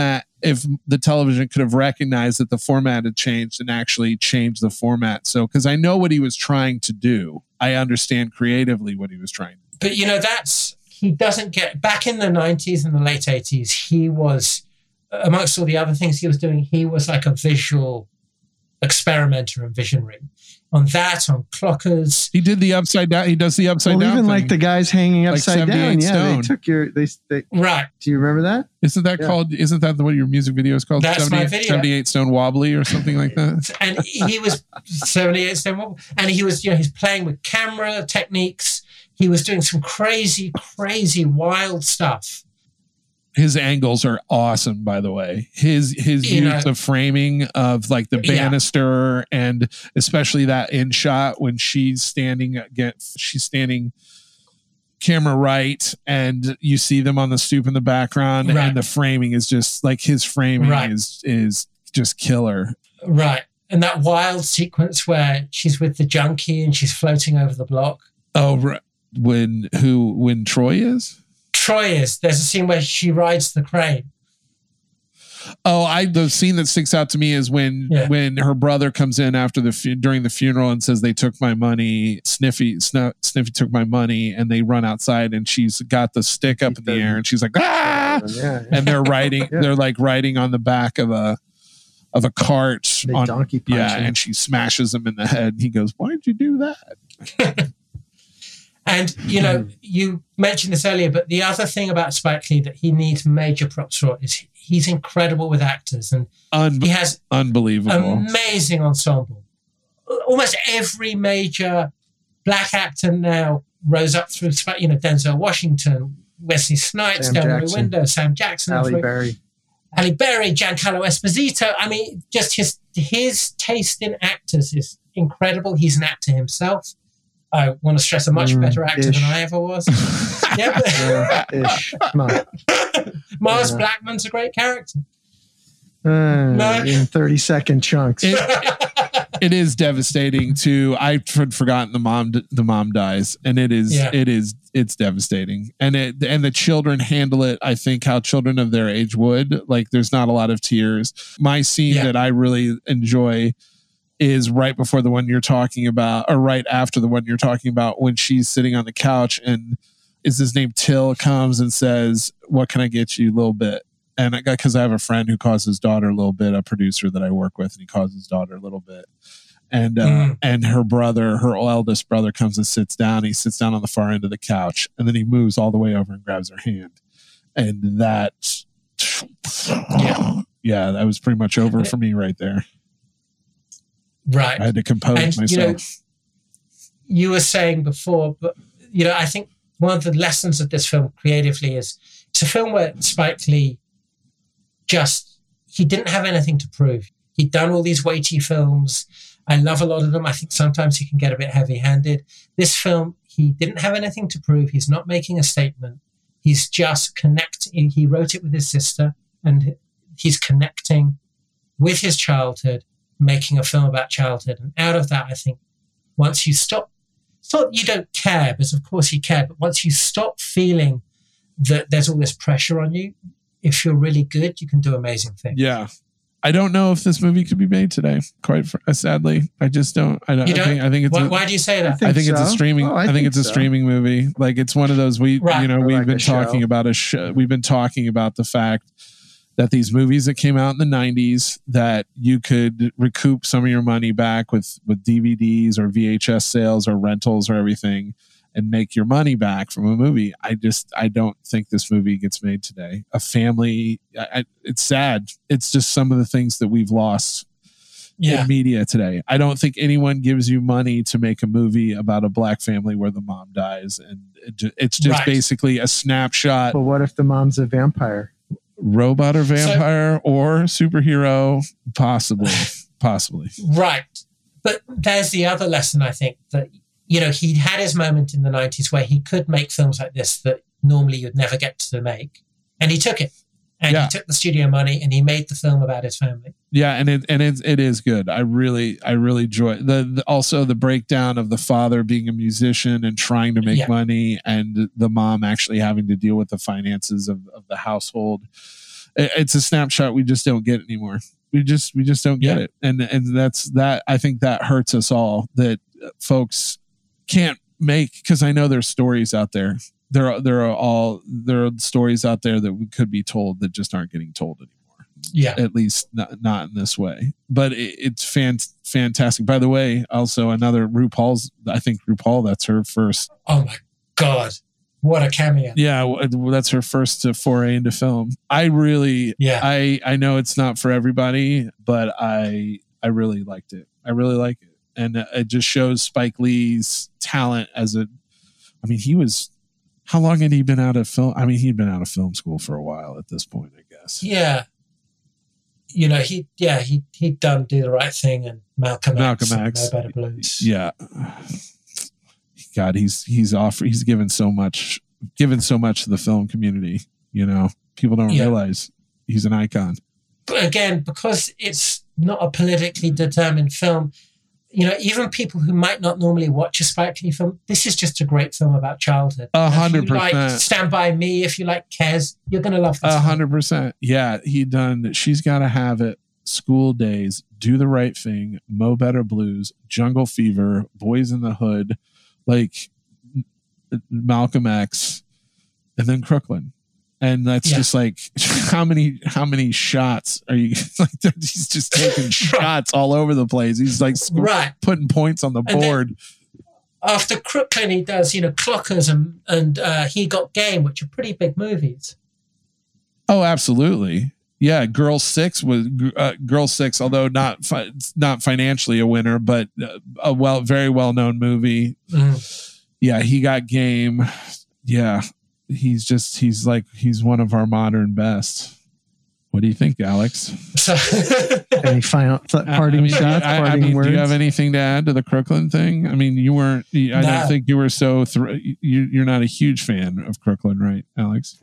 S2: if the television could have recognized that the format had changed and actually changed the format. So, because I know what he was trying to do, I understand creatively what he was trying to do.
S3: But you know, that's he doesn't get back in the nineties and the late eighties. He was, amongst all the other things he was doing, he was like a visual experimenter and visionary. On that, on Clockers,
S2: he did the upside down. He does the upside
S4: well,
S2: down.
S4: Even
S2: thing.
S4: like the guys hanging
S2: Like
S4: upside down. Yeah,
S2: Stone.
S4: they took your. They, they
S3: right.
S4: Do you remember that?
S2: Isn't that
S4: Yeah.
S2: called? Isn't that the what your music video is called?
S3: That's my video.
S2: seventy-eight Stone Wobbly or something like that.
S3: And he was seventy-eight Stone Wobbly, and he was, you know, he's playing with camera techniques. He was doing some crazy, crazy, wild stuff.
S2: His angles are awesome, by the way. His his
S3: You
S2: use
S3: know,
S2: of framing of like the
S3: Yeah.
S2: banister, and especially that in shot when she's standing against, she's standing camera right, and you see them on the stoop in the background,
S3: Right.
S2: and the framing is just like his framing
S3: Right.
S2: is is just killer.
S3: Right. And that wild sequence where she's with the junkie and she's floating over the block.
S2: Oh, right. when who when Troy is?
S3: Troy is. There's a scene where she rides the crane.
S2: Oh, I the scene that sticks out to me is when
S3: Yeah.
S2: when her brother comes in after the fu- during the funeral and says they took my money. Sniffy Sn- Sniffy took my money, and they run outside, and she's got the stick up in the air, and she's like ah,
S4: Yeah, yeah.
S2: and they're riding.
S4: Yeah.
S2: They're like riding on the back of a of a cart.
S4: They
S2: on,
S4: donkey punch
S2: yeah,
S4: him.
S2: and she smashes him in the head. And he goes, "Why did you do that?"
S3: And, you know, you mentioned this earlier, but the other thing about Spike Lee that he needs major props for is he's incredible with actors, and
S2: Un-
S3: he has
S2: unbelievable.
S3: amazing ensemble. Almost every major black actor now rose up through, Spike- you know, Denzel Washington, Wesley Snipes,
S4: Sam
S3: Delroy
S4: Jackson.
S3: Window, Sam Jackson,
S4: Halle
S3: through-
S4: Berry.
S3: Halle Berry, Giancarlo Esposito. I mean, just his his taste in actors is incredible. He's an actor himself. I want to stress a much
S4: Mm,
S3: better actor
S4: ish.
S3: than I ever was. Yeah, but
S4: Yeah, ish. Come on.
S3: Mars
S4: Yeah.
S3: Blackman's a great character.
S4: Uh,
S3: No.
S4: In thirty second chunks.
S2: It, it is devastating too. I had forgotten the mom. The mom dies, and it is.
S3: Yeah.
S2: It is. It's devastating, and it and the children handle it. I think how children of their age would. Like, there's not a lot of tears. My scene
S3: Yeah.
S2: that I really enjoy is right before the one you're talking about, or right after the one you're talking about, when she's sitting on the couch and is his name Till comes and says, "What can I get you, little bit?" And I got, because I have a friend who calls his daughter a little bit, a producer that I work with, and he calls his daughter a little bit. And uh,
S3: Mm.
S2: and her brother, her eldest brother, comes and sits down. He sits down on the far end of the couch, and then he moves all the way over and grabs her hand. And that, yeah, yeah, that was pretty much over for me right there.
S3: Right.
S2: I had to compose
S3: And,
S2: myself.
S3: you know, you were saying before, but, you know, I think one of the lessons of this film creatively is it's a film where Spike Lee just, he didn't have anything to prove. He'd done all these weighty films. I love a lot of them. I think sometimes he can get a bit heavy-handed. This film, he didn't have anything to prove. He's not making a statement. He's just connecting. He wrote it with his sister, and he's connecting with his childhood, making a film about childhood. And out of that, I think once you stop, it's not that you don't care, because of course you care, but once you stop feeling that there's all this pressure on you, if you're really good, you can do amazing things.
S2: Yeah. I don't know if this movie could be made today. Quite fr- sadly, I just don't. I don't.
S3: You
S2: I
S3: don't?
S2: think, I think it's.
S3: Why,
S2: a,
S3: why do you say that?
S2: I think it's a
S4: so.
S2: streaming.
S4: Oh,
S2: I,
S4: I
S2: think,
S4: think
S2: it's a
S4: so.
S2: streaming movie. Like, it's one of those we,
S3: Right.
S2: you know,
S4: Or
S2: we've
S4: like
S2: been
S4: a show.
S2: talking about a show. We've been talking about the fact that these movies that came out in the nineties, that you could recoup some of your money back with with D V Ds or V H S sales or rentals or everything, and make your money back from a movie. I just, I don't think this movie gets made today. A family, I, I, it's sad. It's just some of the things that we've lost
S3: Yeah.
S2: in media today. I don't think anyone gives you money to make a movie about a black family where the mom dies, and it ju- it's just
S3: Right.
S2: basically a snapshot,
S4: But what if the mom's a vampire?
S2: robot or vampire or superhero, possibly, possibly.
S3: Right. But there's the other lesson, I think, that, you know, he had his moment in the nineties where he could make films like this that normally you'd never get to make. And he took it. And
S2: Yeah.
S3: he took the studio money and he made the film about his family.
S2: Yeah, and it and it it is good. I really I really enjoy the, the also the breakdown of the father being a musician and trying to make
S3: Yeah.
S2: money, and the mom actually having to deal with the finances of, of the household. it- it's a snapshot we just don't get anymore. We just we just don't get
S3: Yeah.
S2: it, and and that's that. I think that hurts us all, that folks can't make, because I know there's stories out there. There are there are all there are stories out there that we could be told that just aren't getting told anymore.
S3: Yeah.
S2: At least not not in this way. But it, it's fan, fantastic. By the way, also another RuPaul's. I think RuPaul. That's her first.
S3: Oh my God. What a cameo.
S2: Yeah, w- that's her first uh, foray into film. I really,
S3: Yeah.
S2: I I know it's not for everybody, but I I really liked it. I really like it, and uh, it just shows Spike Lee's talent as a. I mean, he was. How long had he been out of film? I mean, he'd been out of film school for a while at this point, I guess.
S3: Yeah. You know, he, yeah, he, he'd done Do the Right Thing and Malcolm,
S2: Malcolm
S3: X,
S2: X.
S3: and No Better Blues.
S2: Yeah. God, he's he's offer he's given so much given so much to the film community. You know, people don't
S3: Yeah.
S2: realize he's an icon.
S3: But again, because it's not a politically determined film, you know, even people who might not normally watch a Spike Lee film, this is just a great film about childhood.
S2: A
S3: If
S2: hundred
S3: you like
S2: percent.
S3: Stand By Me, if you like Kes, you're going to love this
S2: A
S3: film.
S2: hundred percent. Yeah, he done. She's got to have it. School Days, Do the Right Thing, Mo Better Blues, Jungle Fever, Boys in the Hood, like Malcolm X, and then Crooklyn. And that's
S3: Yeah.
S2: just like how many how many shots are you like? He's just taking shots all over the place. He's like sc-
S3: Right.
S2: putting points on the
S3: And then-
S2: board.
S3: After Crooklyn, he does, you know, Clockers and, and uh, He Got Game, which are pretty big movies.
S2: Oh, absolutely. Yeah, Girl Six was uh, Girl Six, although not fi- not financially a winner, but uh, a well, very well known movie.
S3: Mm.
S2: Yeah, He Got Game. Yeah, he's just he's like he's one of our modern best. What do you think, Alex?
S3: So,
S4: Any final th- parting
S2: I mean,
S4: shots,
S2: I, I
S4: parting
S2: mean,
S4: words?
S2: do you have anything to add to the Crooklyn thing? I mean, you weren't. I
S3: No.
S2: don't think you were so. Thr- you, you're not a huge fan of Crooklyn, right, Alex?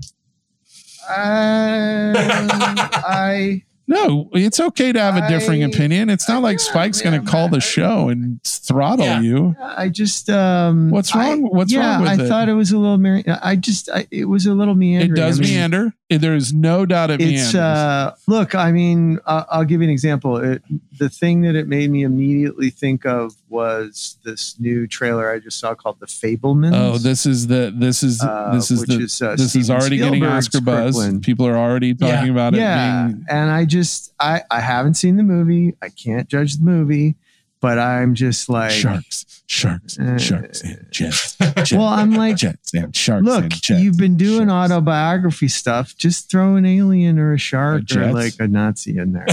S4: Um, I
S2: No, it's okay to have a differing
S4: I-
S2: opinion. It's not like Spike's going to call the show and throttle
S3: Yeah.
S2: you.
S4: I just um
S2: What's wrong-
S4: I-
S2: what's
S4: yeah,
S2: wrong with
S4: I
S2: it?
S4: thought it was a little mer- I just I, it was a little meandering.
S2: It does
S4: I mean,
S2: meander. There's no doubt it
S4: It's
S2: meanders.
S4: uh look, I mean, uh, I'll give you an example. It, the thing that it made me immediately think of was this new trailer I just saw called The Fablemans.
S2: oh, this is the this is
S4: uh,
S2: this is
S4: which
S2: the
S4: is, uh,
S2: this is
S4: Steven
S2: already getting
S4: Spielberg's
S2: Oscar buzz.
S4: Crooklyn.
S2: People are already talking
S3: Yeah.
S2: about it.
S4: Yeah,
S2: being,
S4: and I just I I haven't seen the movie. I can't judge the movie, but I'm just like
S2: sharks, sharks,
S4: Uh,
S2: sharks, and jets. jets
S4: Well, I'm like,
S2: jets and sharks.
S4: look,
S2: and jets.
S4: you've been doing
S2: Sharks.
S4: autobiography stuff. Just throw an alien or a shark
S2: Or
S4: or
S2: jets.
S4: like a Nazi in there.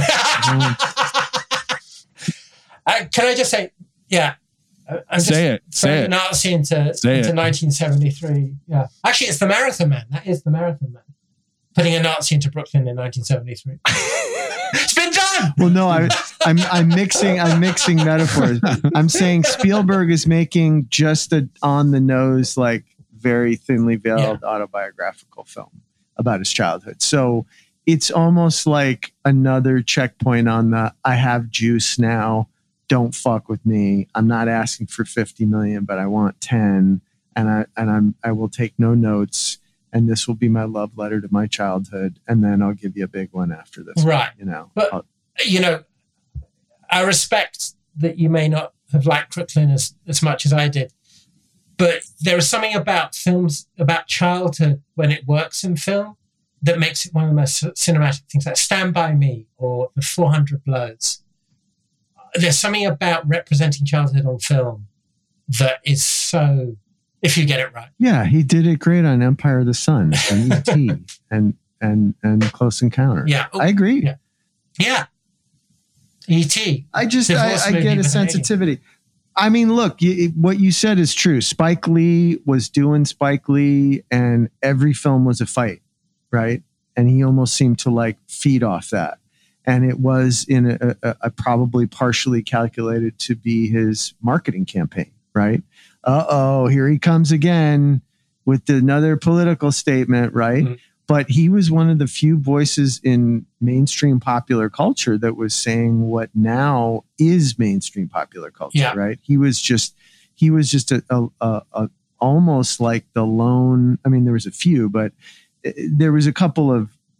S3: I, can I just say, yeah. I- I'm just
S2: Say it, say
S3: throwing
S2: it.
S3: Nazi into,
S2: Say
S3: into
S2: it.
S3: nineteen seventy-three. Yeah. Actually, it's The Marathon Man. That is The Marathon Man. Putting a Nazi into Brooklyn in nineteen seventy-three. It's been done.
S4: Well, no, I, I'm I'm mixing I'm mixing metaphors. I'm saying Spielberg is making just a on the nose, like very thinly veiled autobiographical film about his childhood. So it's almost like another checkpoint on the I have juice now. Don't fuck with me. I'm not asking for fifty million, but I want ten, and I and I'm I will take no notes. And this will be my love letter to my childhood, and then I'll give you a big one after this.
S3: Right.
S4: You know,
S3: But,
S4: I'll-
S3: you know, I respect that you may not have liked Crooklyn as, as much as I did. But there is something about films, about childhood, when it works in film, that makes it one of the most cinematic things, like Stand By Me or The four hundred Blows. There's something about representing childhood on film that is so, if you get it right.
S4: Yeah, he did it great on Empire of the Sun and E T and and and Close Encounter.
S3: Yeah.
S4: I agree.
S3: Yeah. Yeah. E T
S4: I just
S3: Divorce
S4: I, I
S3: movie
S4: get a
S3: with an
S4: sensitivity. I mean, look, you, what you said is true. Spike Lee was doing Spike Lee, and every film was a fight, right? And he almost seemed to like feed off that. And it was in a, a, a probably partially calculated to be his marketing campaign, right? Uh-oh, here he comes again with another political statement, right?
S3: Mhm.
S4: But he was one of the few voices in mainstream popular culture that was saying what now is mainstream popular culture,
S3: Yeah.
S4: right? He was just, he was just a, a, a, a almost like the lone. I mean, there was a few, but there was a couple of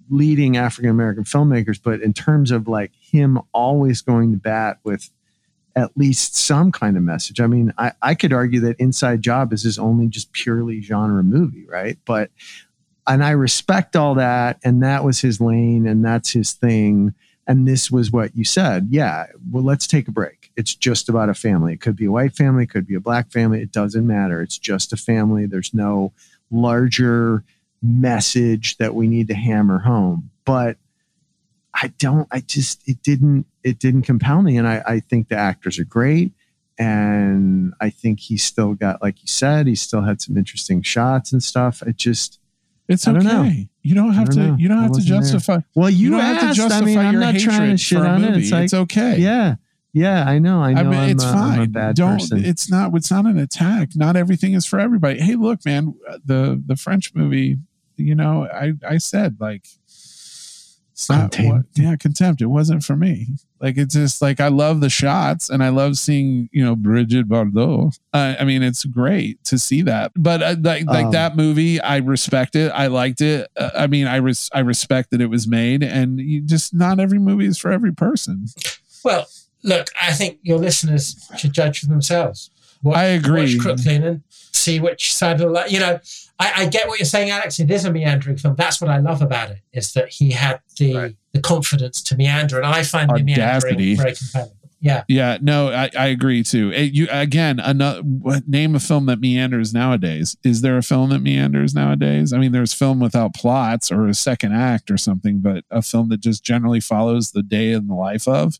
S4: leading African American filmmakers, but in terms of like him always going to bat with at least some kind of message. I mean, I, I could argue that Inside Job is his only just purely genre movie, right? But, and I respect all that, and that was his lane, and that's his thing. And this was what you said. Yeah, well, let's take a break. It's just about a family. It could be a white family, it could be a black family. It doesn't matter. It's just a family. There's no larger message that we need to hammer home. But I don't, I just, it didn't, it didn't compel me. And I, I think the actors are great. And I think he's still got, like you said, he still had some interesting shots and stuff. It just,
S2: it's
S4: I don't
S2: okay.
S4: know.
S2: You don't have
S4: don't
S2: to,
S4: know.
S2: you don't
S4: I
S2: have to
S4: wasn't
S2: justify.
S4: there. Well, you,
S2: you don't
S4: asked,
S2: have to justify
S4: I mean, I'm
S2: your
S4: not trying to
S2: hatred
S4: shit
S2: for a
S4: on it.
S2: movie.
S4: It's, like,
S2: it's okay.
S4: Yeah. Yeah, I know. I know.
S2: I mean,
S4: I'm
S2: it's
S4: a,
S2: fine.
S4: I'm a bad
S2: Don't.
S4: person.
S2: It's not. It's not an attack. Not everything is for everybody. Hey, look, man. The the French movie. You know, I I said like, it's not. What, yeah, Contempt. It wasn't for me. Like, it's just like I love the shots and I love seeing, you know, Brigitte Bardot. Uh, I mean, it's great to see that. But uh, like like
S4: Um,
S2: that movie, I respect it. I liked it. Uh, I mean, I res- I respect that it was made, and you just not every movie is for every person.
S3: Well, look, I think your listeners should judge for themselves. Watch,
S2: I agree.
S3: Watch Crooklyn and see which side of the line. You know, I, I get what you're saying, Alex. It is a meandering film. That's what I love about it, is that he had the right. the confidence to meander, and I find the meandering very compelling. Yeah,
S2: yeah. No, I, I agree too. It, you again, another name a film that meanders nowadays. Is there a film that meanders nowadays? I mean, there's film without plots or a second act or something, but a film that just generally follows the day in the life of.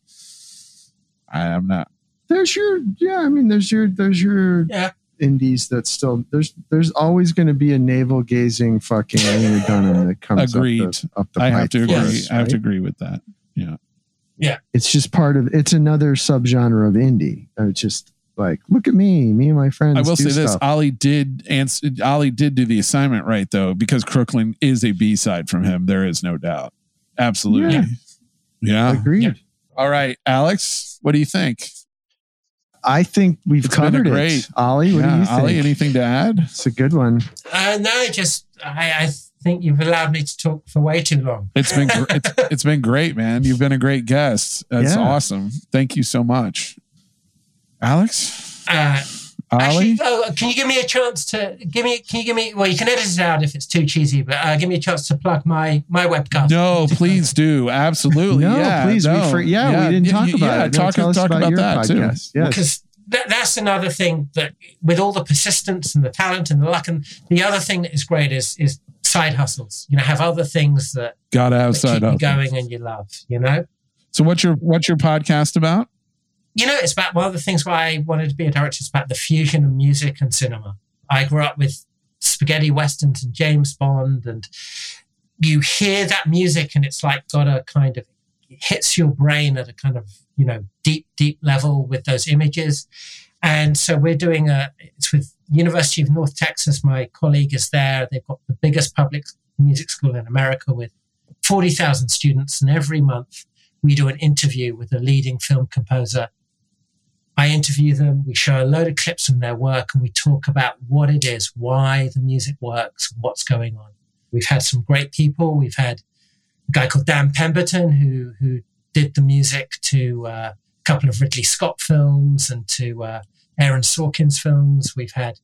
S2: I am not.
S4: There's your yeah. I mean, there's your there's your
S3: yeah.
S4: indies that still there's there's always going to be a navel gazing fucking Amy Dunham that comes
S2: Agreed.
S4: up the, up the
S2: I
S4: pipe
S2: have to agree.
S4: first,
S2: I have
S4: right?
S2: to agree with that. Yeah.
S3: Yeah.
S4: It's just part of. It's another subgenre of indie. It's just like, look at me, me and my friends.
S2: I will
S4: do
S2: say this:
S4: stuff.
S2: Ollie did answer. Ollie did do the assignment right, though, because Crooklyn is a B side from him. There is no doubt. Absolutely.
S4: Yeah.
S2: Yeah.
S4: Agreed.
S2: Yeah. All right, Alex, what do you think?
S4: I think we've
S2: It's been
S4: covered
S2: a great-
S4: it. Ollie, what
S2: yeah,
S4: do you think?
S2: Ollie, anything to add?
S4: It's a good one.
S3: Uh, no, just I, I think you've allowed me to talk for way too long.
S2: It's been gr- it's, it's been great, man. You've been a great guest. That's
S4: Yeah.
S2: awesome. Thank you so much, Alex.
S3: Uh,
S2: Ollie,
S3: Actually, oh, can you give me a chance to give me? Can you give me? Well, you can edit it out if it's too cheesy, but uh, give me a chance to plug my my webcast.
S2: no, please do. Absolutely,
S4: No,
S2: yeah.
S4: please, we
S2: no.
S4: for- yeah, we didn't talk about
S2: yeah,
S4: it. No,
S2: Talk,
S4: tell us
S2: talk
S4: about
S2: about,
S4: your
S2: that too.
S4: podcast. Yes.
S3: Because that, that's another thing that, with all the persistence and the talent and the luck, and the other thing that is great is is side hustles. You know, have other things that,
S2: Gotta have
S3: that
S2: side
S3: keep you
S2: hustle.
S3: going and you love. You know.
S2: So what's your what's your podcast about?
S3: You know, it's about one of the things why I wanted to be a director. It's about the fusion of music and cinema. I grew up with spaghetti westerns and James Bond, and you hear that music and it's like got a kind of, it hits your brain at a kind of, you know, deep, deep level with those images. And so we're doing a, it's with University of North Texas. My colleague is there. They've got the biggest public music school in America with forty thousand students. And every month we do an interview with a leading film composer. I interview them, we show a load of clips from their work, and we talk about what it is, why the music works, what's going on. We've had some great people. We've had a guy called Dan Pemberton who who did the music to uh, a couple of Ridley Scott films and to uh, Aaron Sorkin's films. We've had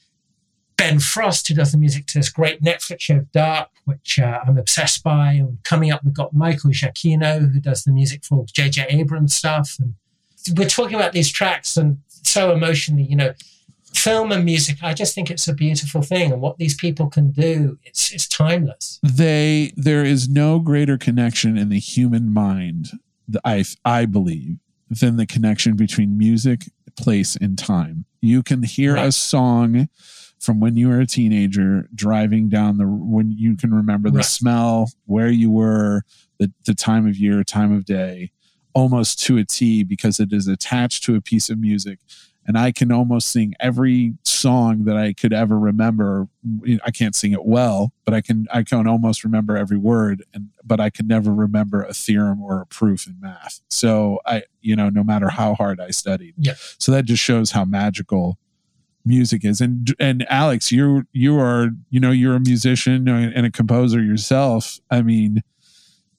S3: Ben Frost, who does the music to this great Netflix show, Dark, which uh, I'm obsessed by. And coming up, we've got Michael Giacchino, who does the music for J J Abrams stuff. And we're talking about these tracks and so emotionally, you know, film and music. I just think it's a beautiful thing, and what these people can do, it's it's timeless.
S2: They there is no greater connection in the human mind, I I believe, than the connection between music, place, and time. You can hear
S3: Right.
S2: a song from when you were a teenager driving down the when you can remember the
S3: Right.
S2: smell, where you were, the the time of year, time of day, almost to a T, because it is attached to a piece of music. And I can almost sing every song that I could ever remember. I can't sing it well, but I can I can almost remember every word, and but I can never remember a theorem or a proof in math. So I, you know, no matter how hard I studied.
S3: Yeah.
S2: So that just shows how magical music is. And and Alex, you you are, you know, you're a musician and a composer yourself. I mean,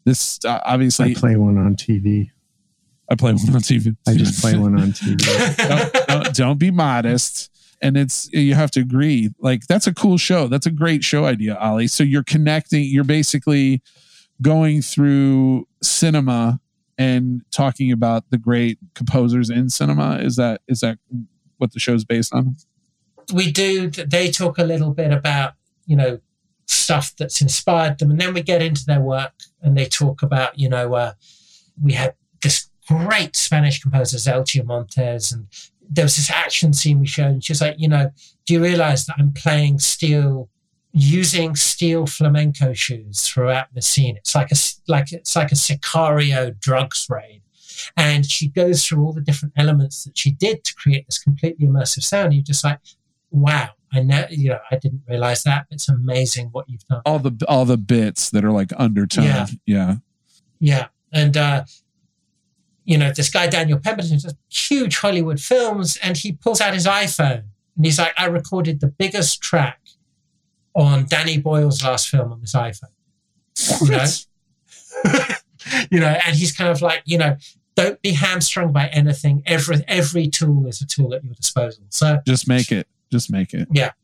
S2: This uh, obviously,
S4: I play one on T V.
S2: I play one on T V.
S4: I just play one on T V.
S2: don't, don't, don't be modest. And it's, you have to agree, like, that's a cool show. That's a great show idea, Ollie. So you're connecting, you're basically going through cinema and talking about the great composers in cinema. Is that, is that what the show's based on?
S3: We do. They talk a little bit about, you know, stuff that's inspired them. And then we get into their work and they talk about, you know, uh, we had this great Spanish composer, Zeltia Montes, and there was this action scene we showed, and she was like, you know, do you realize that I'm playing steel, using steel flamenco shoes throughout the scene? It's like a, like, it's like a Sicario drugs raid. And she goes through all the different elements that she did to create this completely immersive sound. You're just like, wow, I know, you know, I didn't realize that. It's amazing what you've done.
S2: All the, all the bits that are like undertoned.
S3: Yeah.
S2: Yeah.
S3: Yeah. And, uh, you know, this guy, Daniel Pemberton, does huge Hollywood films, and he pulls out his iPhone and he's like, I recorded the biggest track on Danny Boyle's last film on this iPhone. You know? You know, and he's kind of like, you know, don't be hamstrung by anything. Every every tool is a tool at your disposal. So
S2: just make it. Just make it.
S3: Yeah.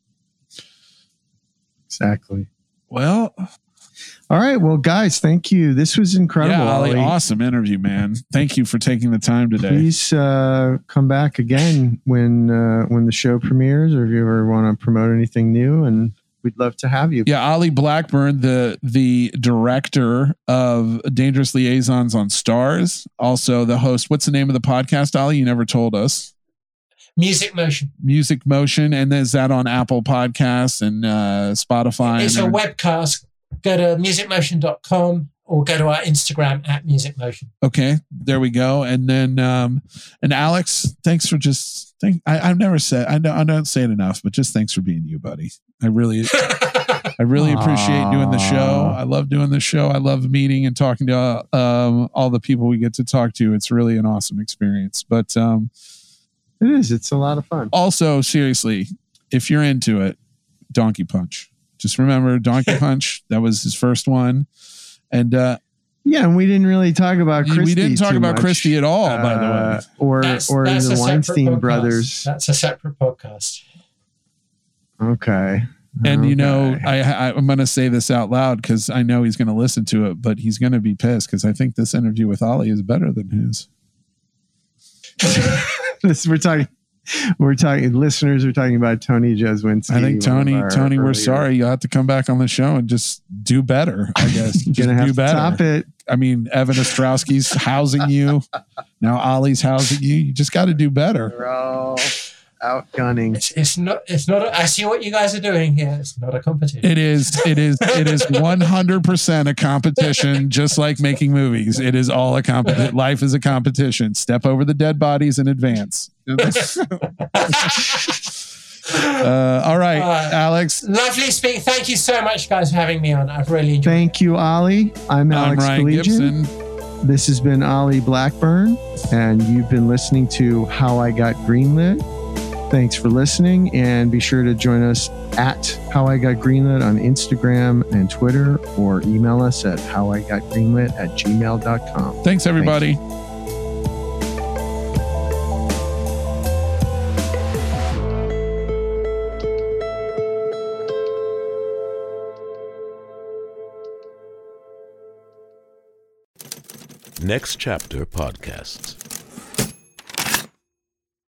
S4: Exactly.
S2: Well,
S4: all right. Well, guys, thank you. This was incredible.
S2: Yeah, Ollie,
S4: Ollie.
S2: awesome interview, man. Thank you for taking the time today.
S4: Please uh, come back again when uh, when the show premieres, or if you ever want to promote anything new, and we'd love to have you.
S2: Yeah, Ollie Blackburn, the the director of Dangerous Liaisons on Stars, also the host. What's the name of the podcast, Ollie? You never told us.
S3: Music Motion.
S2: Music Motion, and is that on Apple Podcasts and uh, Spotify?
S3: It's
S2: and
S3: a webcast. Go to music motion dot com or go to our Instagram at Music Motion.
S2: Okay, there we go. And then, um, and Alex, thanks for just, thank, I, I've never said, I don't, I don't say it enough, but just thanks for being you, buddy. I really, I really appreciate doing the show. I love doing the show. I love meeting and talking to um, all the people we get to talk to. It's really an awesome experience. But um,
S4: it is. It's a lot of fun.
S2: Also, seriously, if you're into it, Donkey Punch. Just remember Donkey Punch. That was his first one. And uh,
S4: yeah, and we didn't really talk about Christie.
S2: We didn't talk
S4: too
S2: about
S4: much,
S2: Christie at all,
S4: uh,
S2: by the way.
S4: Or
S3: that's,
S4: or
S3: that's
S4: the Weinstein brothers.
S3: That's a separate podcast.
S4: Okay.
S2: And
S4: okay.
S2: you know, I, I I'm going to say this out loud because I know he's going to listen to it, but he's going to be pissed because I think this interview with Ollie is better than his.
S4: this, we're talking. We're talking. Listeners are talking about Tony Jeswinski.
S2: I think Tony, Tony, we're sorry. You'll have to come back on the show and just do better. I guess
S4: You're
S2: just
S4: gonna have
S2: do
S4: to
S2: better.
S4: top it.
S2: I mean, Evan Ostrowski's housing you. Now Ollie's housing you. You just got to do better.
S4: We're all outgunning.
S3: It's, it's not. It's not. A, I see what you guys are doing here. It's not a competition.
S2: It is. It is. It is one hundred percent a competition, just like making movies. It is all a competition. Life is a competition. Step over the dead bodies in advance. uh, all right,
S3: Uh,
S2: Alex.
S3: Lovely speaking. Thank you so much, guys, for having me on. I've really enjoyed
S4: Thank you, Ollie. I'm Alex
S2: I'm Ryan
S4: Collegian.
S2: Gibson.
S4: This has been Ollie Blackburn, and you've been listening to How I Got Greenlit. Thanks for listening, and be sure to join us at How I Got Greenlit on Instagram and Twitter, or email us at howigotgreenlit at gmail dot com.
S2: Thanks, everybody.
S4: Thanks.
S1: Next Chapter Podcasts.